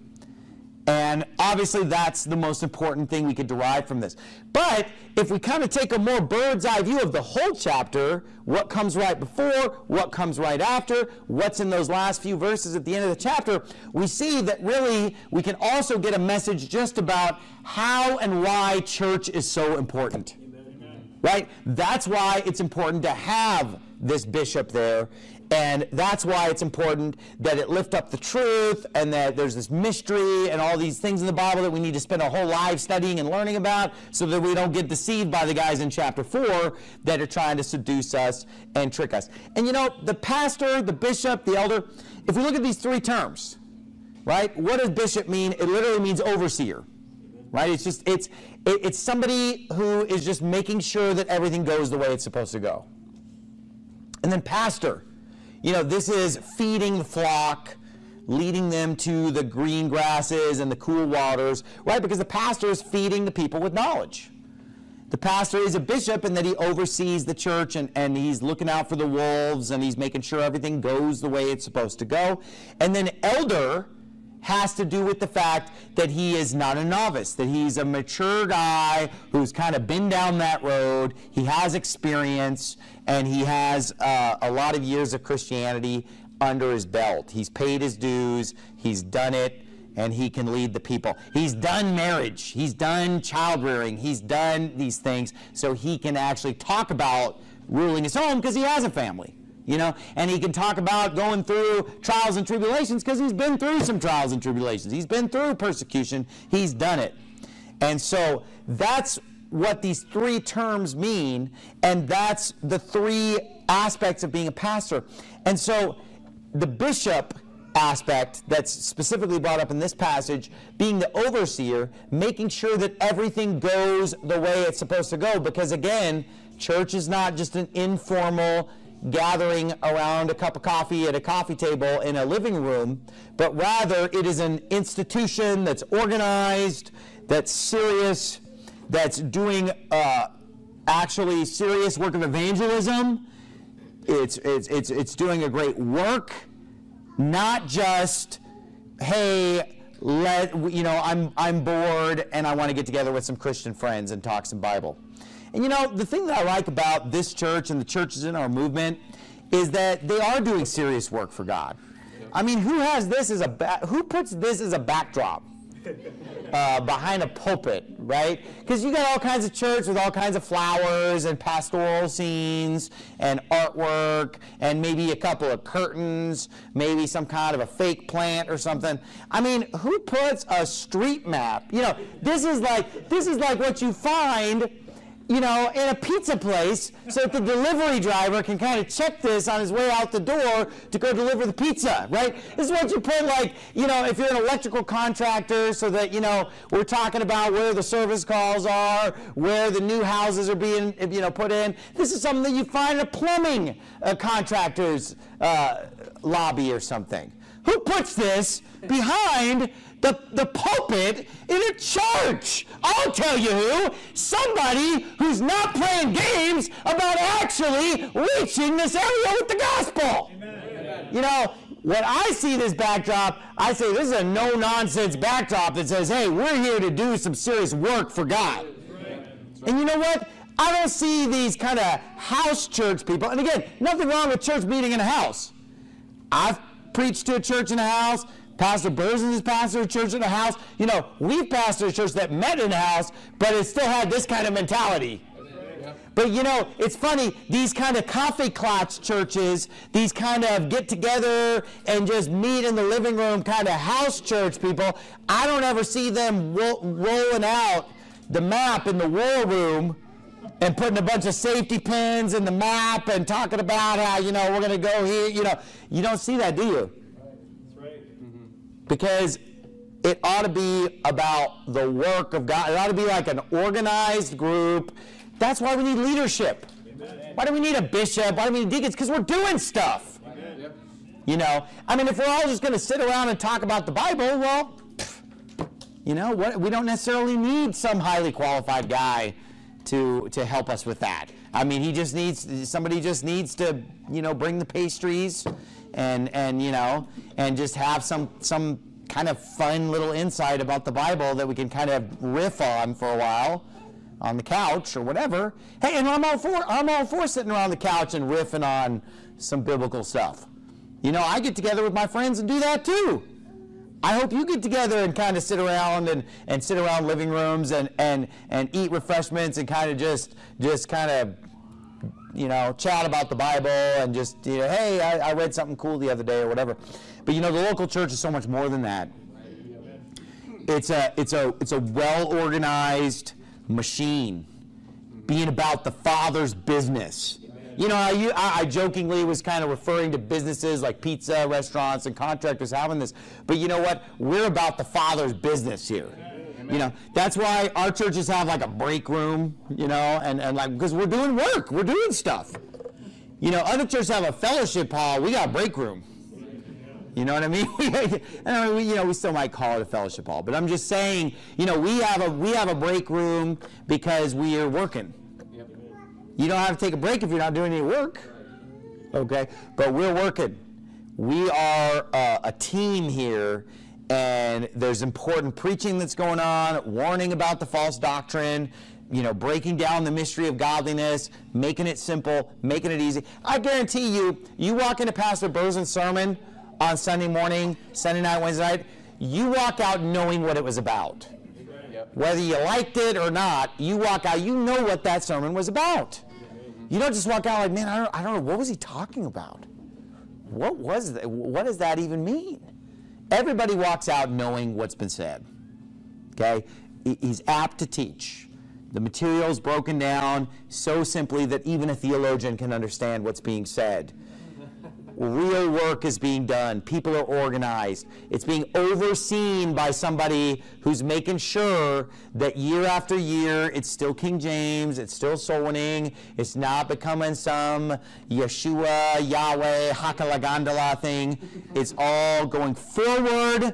And obviously that's the most important thing we could derive from this. But if we kind of take a more bird's eye view of the whole chapter, what comes right before, what comes right after, what's in those last few verses at the end of the chapter, we see that really we can also get a message just about how and why church is so important. Amen. Right? That's why it's important to have this bishop there. And that's why it's important that it lift up the truth and that there's this mystery and all these things in the Bible that we need to spend our whole lives studying and learning about so that we don't get deceived by the guys in chapter 4 that are trying to seduce us and trick us. And the pastor, the bishop, the elder, if we look at these three terms, right, what does bishop mean? It literally means overseer, right? It's somebody who is just making sure that everything goes the way it's supposed to go. And then pastor. This is feeding the flock, leading them to the green grasses and the cool waters, right? Because the pastor is feeding the people with knowledge. The pastor is a bishop in that he oversees the church and he's looking out for the wolves and he's making sure everything goes the way it's supposed to go. And then elder has to do with the fact that he is not a novice, that he's a mature guy who's kind of been down that road, he has experience, and he has a lot of years of Christianity under his belt. He's paid his dues, he's done it, and he can lead the people. He's done marriage, he's done child rearing, he's done these things, so he can actually talk about ruling his home because he has a family. And he can talk about going through trials and tribulations because he's been through some trials and tribulations. He's been through persecution. He's done it. And so that's what these three terms mean, and that's the three aspects of being a pastor. And so the bishop aspect that's specifically brought up in this passage, being the overseer, making sure that everything goes the way it's supposed to go, because again, church is not just an informal gathering around a cup of coffee at a coffee table in a living room, but rather it is an institution that's organized, that's serious, that's doing actually serious work of evangelism. It's doing a great work, not just, hey, I'm bored and I want to get together with some Christian friends and talk some Bible. And the thing that I like about this church and the churches in our movement is that they are doing serious work for God. I mean, who puts this as a backdrop behind a pulpit, right? Because you got all kinds of church with all kinds of flowers and pastoral scenes and artwork and maybe a couple of curtains, maybe some kind of a fake plant or something. I mean, who puts a street map? This is like what you find in a pizza place so that the delivery driver can kind of check this on his way out the door to go deliver the pizza, right? This is what you put if you're an electrical contractor so that, we're talking about where the service calls are, where the new houses are being, put in. This is something that you find in a plumbing contractor's lobby or something. Who puts this behind the pulpit in a church? I'll tell you who. Somebody who's not playing games about actually reaching this area with the gospel. Amen. When I see this backdrop, I say this is a no-nonsense backdrop that says, hey, we're here to do some serious work for God. And you know what? I don't see these kind of house church people. And again, nothing wrong with church meeting in a house. I've preached to a church in a house. Pastor Burson has pastored a church in a house. You know, we've pastored a church that met in a house, but it still had this kind of mentality. But you know, it's funny, these kind of coffee clutch churches, these kind of get together and just meet in the living room kind of house church people, I don't ever see them rolling out the map in the war room and putting a bunch of safety pins in the map and talking about how, you know, we're going to go here. You know, you don't see that, do you? That's right. Mm-hmm. Because it ought to be about the work of God. It ought to be like an organized group. That's why we need leadership. Amen. Why do we need a bishop? Why do we need deacons? Because we're doing stuff. Amen. You know, I mean, if we're all just going to sit around and talk about the Bible, well, you know, we don't necessarily need some highly qualified guy to help us with that. I mean, somebody just needs to, you know, bring the pastries and you know, and just have some kind of fun little insight about the Bible that we can kind of riff on for a while on the couch or whatever. Hey, and I'm all for sitting around the couch and riffing on some biblical stuff. You know, I get together with my friends and do that too. I hope you get together and kind of sit around and sit around living rooms and eat refreshments and kind of just kind of, you know, chat about the Bible and just, you know, hey, I read something cool the other day or whatever. But you know, the local church is so much more than that. It's a well-organized machine being about the Father's business. You know, I jokingly was kind of referring to businesses like pizza restaurants and contractors having this, but you know what? We're about the Father's business here. You know, that's why our churches have like a break room, you know, and like, because we're doing work, we're doing stuff. You know, other churches have a fellowship hall, we got a break room. You know what I mean? You know, we still might call it a fellowship hall, but I'm just saying, you know, we have a break room because we are working. You don't have to take a break if you're not doing any work, okay? But we're working. We are a team here, and there's important preaching that's going on, warning about the false doctrine, you know, breaking down the mystery of godliness, making it simple, making it easy. I guarantee you walk into Pastor Burzen's sermon on Sunday morning, Sunday night, Wednesday night, you walk out knowing what it was about. Whether you liked it or not, you walk out, you know what that sermon was about. You don't just walk out like, man, I don't know, what was he talking about? What was that? What does that even mean? Everybody walks out knowing what's been said. Okay? He's apt to teach. The material is broken down so simply that even a theologian can understand what's being said. Real work is being done. People are organized. It's being overseen by somebody who's making sure that year after year it's still King James, it's still soul winning, it's not becoming some Yeshua, Yahweh, Hakalagandala thing. It's all going forward,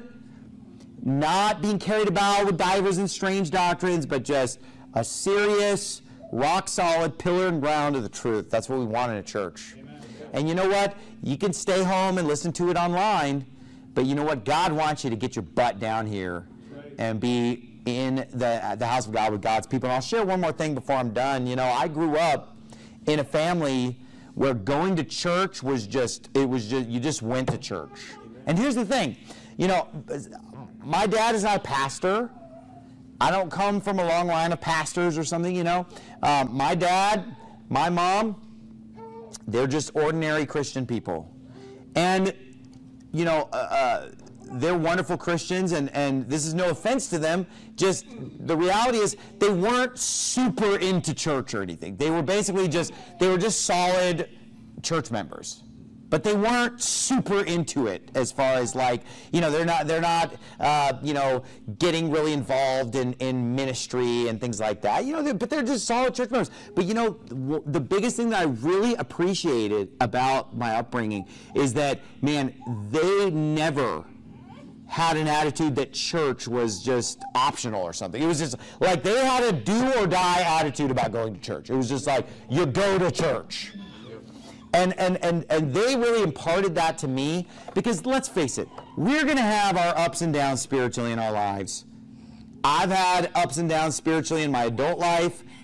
not being carried about with divers and strange doctrines, but just a serious, rock-solid pillar and ground of the truth. That's what we want in a church. And you know what? You can stay home and listen to it online, but you know what? God wants you to get your butt down here and be in the house of God with God's people. And I'll share one more thing before I'm done. You know, I grew up in a family where going to church was just, you just went to church. And here's the thing. You know, my dad is not a pastor. I don't come from a long line of pastors or something, you know. My dad, my mom, they're just ordinary Christian people. And, you know, they're wonderful Christians, and this is no offense to them. Just the reality is they weren't super into church or anything. They were basically just solid church members. But they weren't super into it as far as like, you know, they're not you know, getting really involved in ministry and things like that. You know, but they're just solid church members. But you know, the biggest thing that I really appreciated about my upbringing is that, man, they never had an attitude that church was just optional or something. It was just like they had a do or die attitude about going to church. It was just like, you go to church. And they really imparted that to me because, let's face it, we're going to have our ups and downs spiritually in our lives. I've had ups and downs spiritually in my adult life.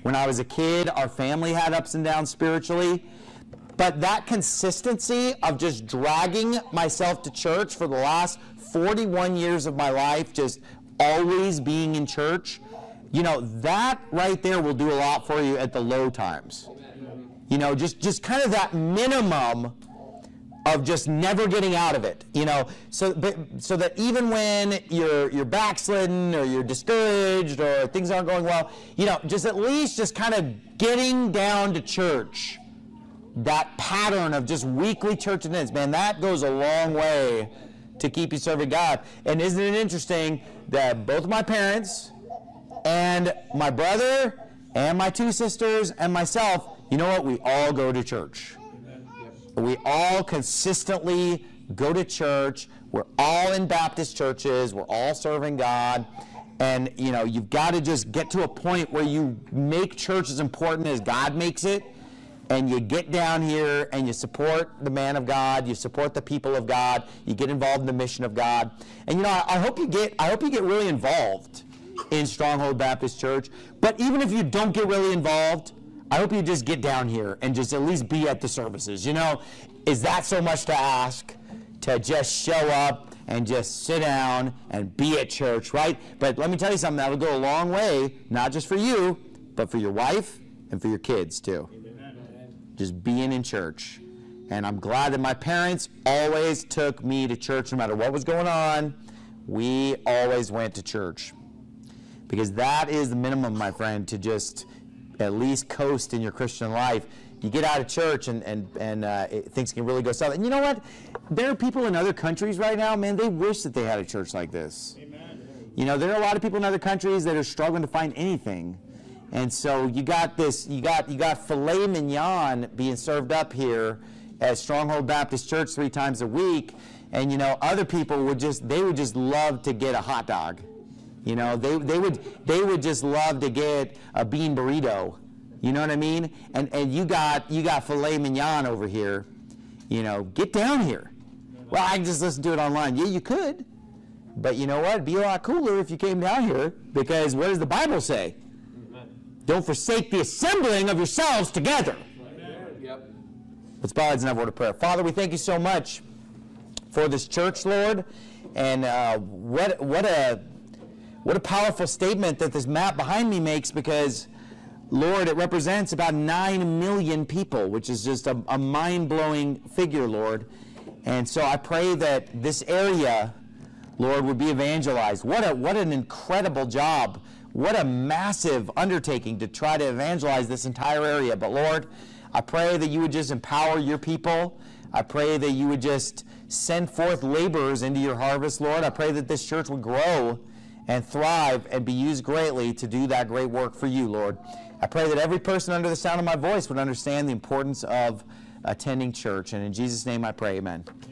When I was a kid, our family had ups and downs spiritually. But that consistency of just dragging myself to church for the last 41 years of my life, just always being in church, you know, that right there will do a lot for you at the low times. You know, just kind of that minimum of just never getting out of it, you know, so that even when you're backslidden or you're discouraged or things aren't going well, you know, just at least just kind of getting down to church, that pattern of just weekly church attendance, man, that goes a long way to keep you serving God. And isn't it interesting that both my parents and my brother and my two sisters and myself, you know what, we all go to church. We all consistently go to church. We're all in Baptist churches. We're all serving God. And, you know, you've got to just get to a point where you make church as important as God makes it. And you get down here and you support the man of God. You support the people of God. You get involved in the mission of God. And, you know, I hope you get really involved in Stronghold Baptist Church. But even if you don't get really involved, I hope you just get down here and just at least be at the services. You know, is that so much to ask, to just show up and just sit down and be at church, right? But let me tell you something, that'll go a long way, not just for you, but for your wife and for your kids too. Amen. Just being in church. And I'm glad that my parents always took me to church no matter what was going on. We always went to church. Because that is the minimum, my friend, to just at least coast in your Christian life. You get out of church and things can really go south. And you know what? There are people in other countries right now, man, they wish that they had a church like this. Amen. You know, there are a lot of people in other countries that are struggling to find anything. And so you got filet mignon being served up here at Stronghold Baptist Church 3 times a week. And, you know, other people would just love to get a hot dog. You know, they would just love to get a bean burrito. You know what I mean? And you got filet mignon over here. You know, get down here. Well, I can just listen to it online. Yeah, you could. But you know what? It'd be a lot cooler if you came down here, because what does the Bible say? Don't forsake the assembling of yourselves together. Yep. Let's bow our heads and have a word of prayer. Father, we thank you so much for this church, Lord. And what a powerful statement that this map behind me makes, because, Lord, it represents about 9 million people, which is just a mind-blowing figure, Lord. And so I pray that this area, Lord, would be evangelized. What an incredible job. What a massive undertaking to try to evangelize this entire area. But, Lord, I pray that you would just empower your people. I pray that you would just send forth laborers into your harvest, Lord. I pray that this church would grow and thrive and be used greatly to do that great work for you, Lord. I pray that every person under the sound of my voice would understand the importance of attending church. And in Jesus' name I pray, amen.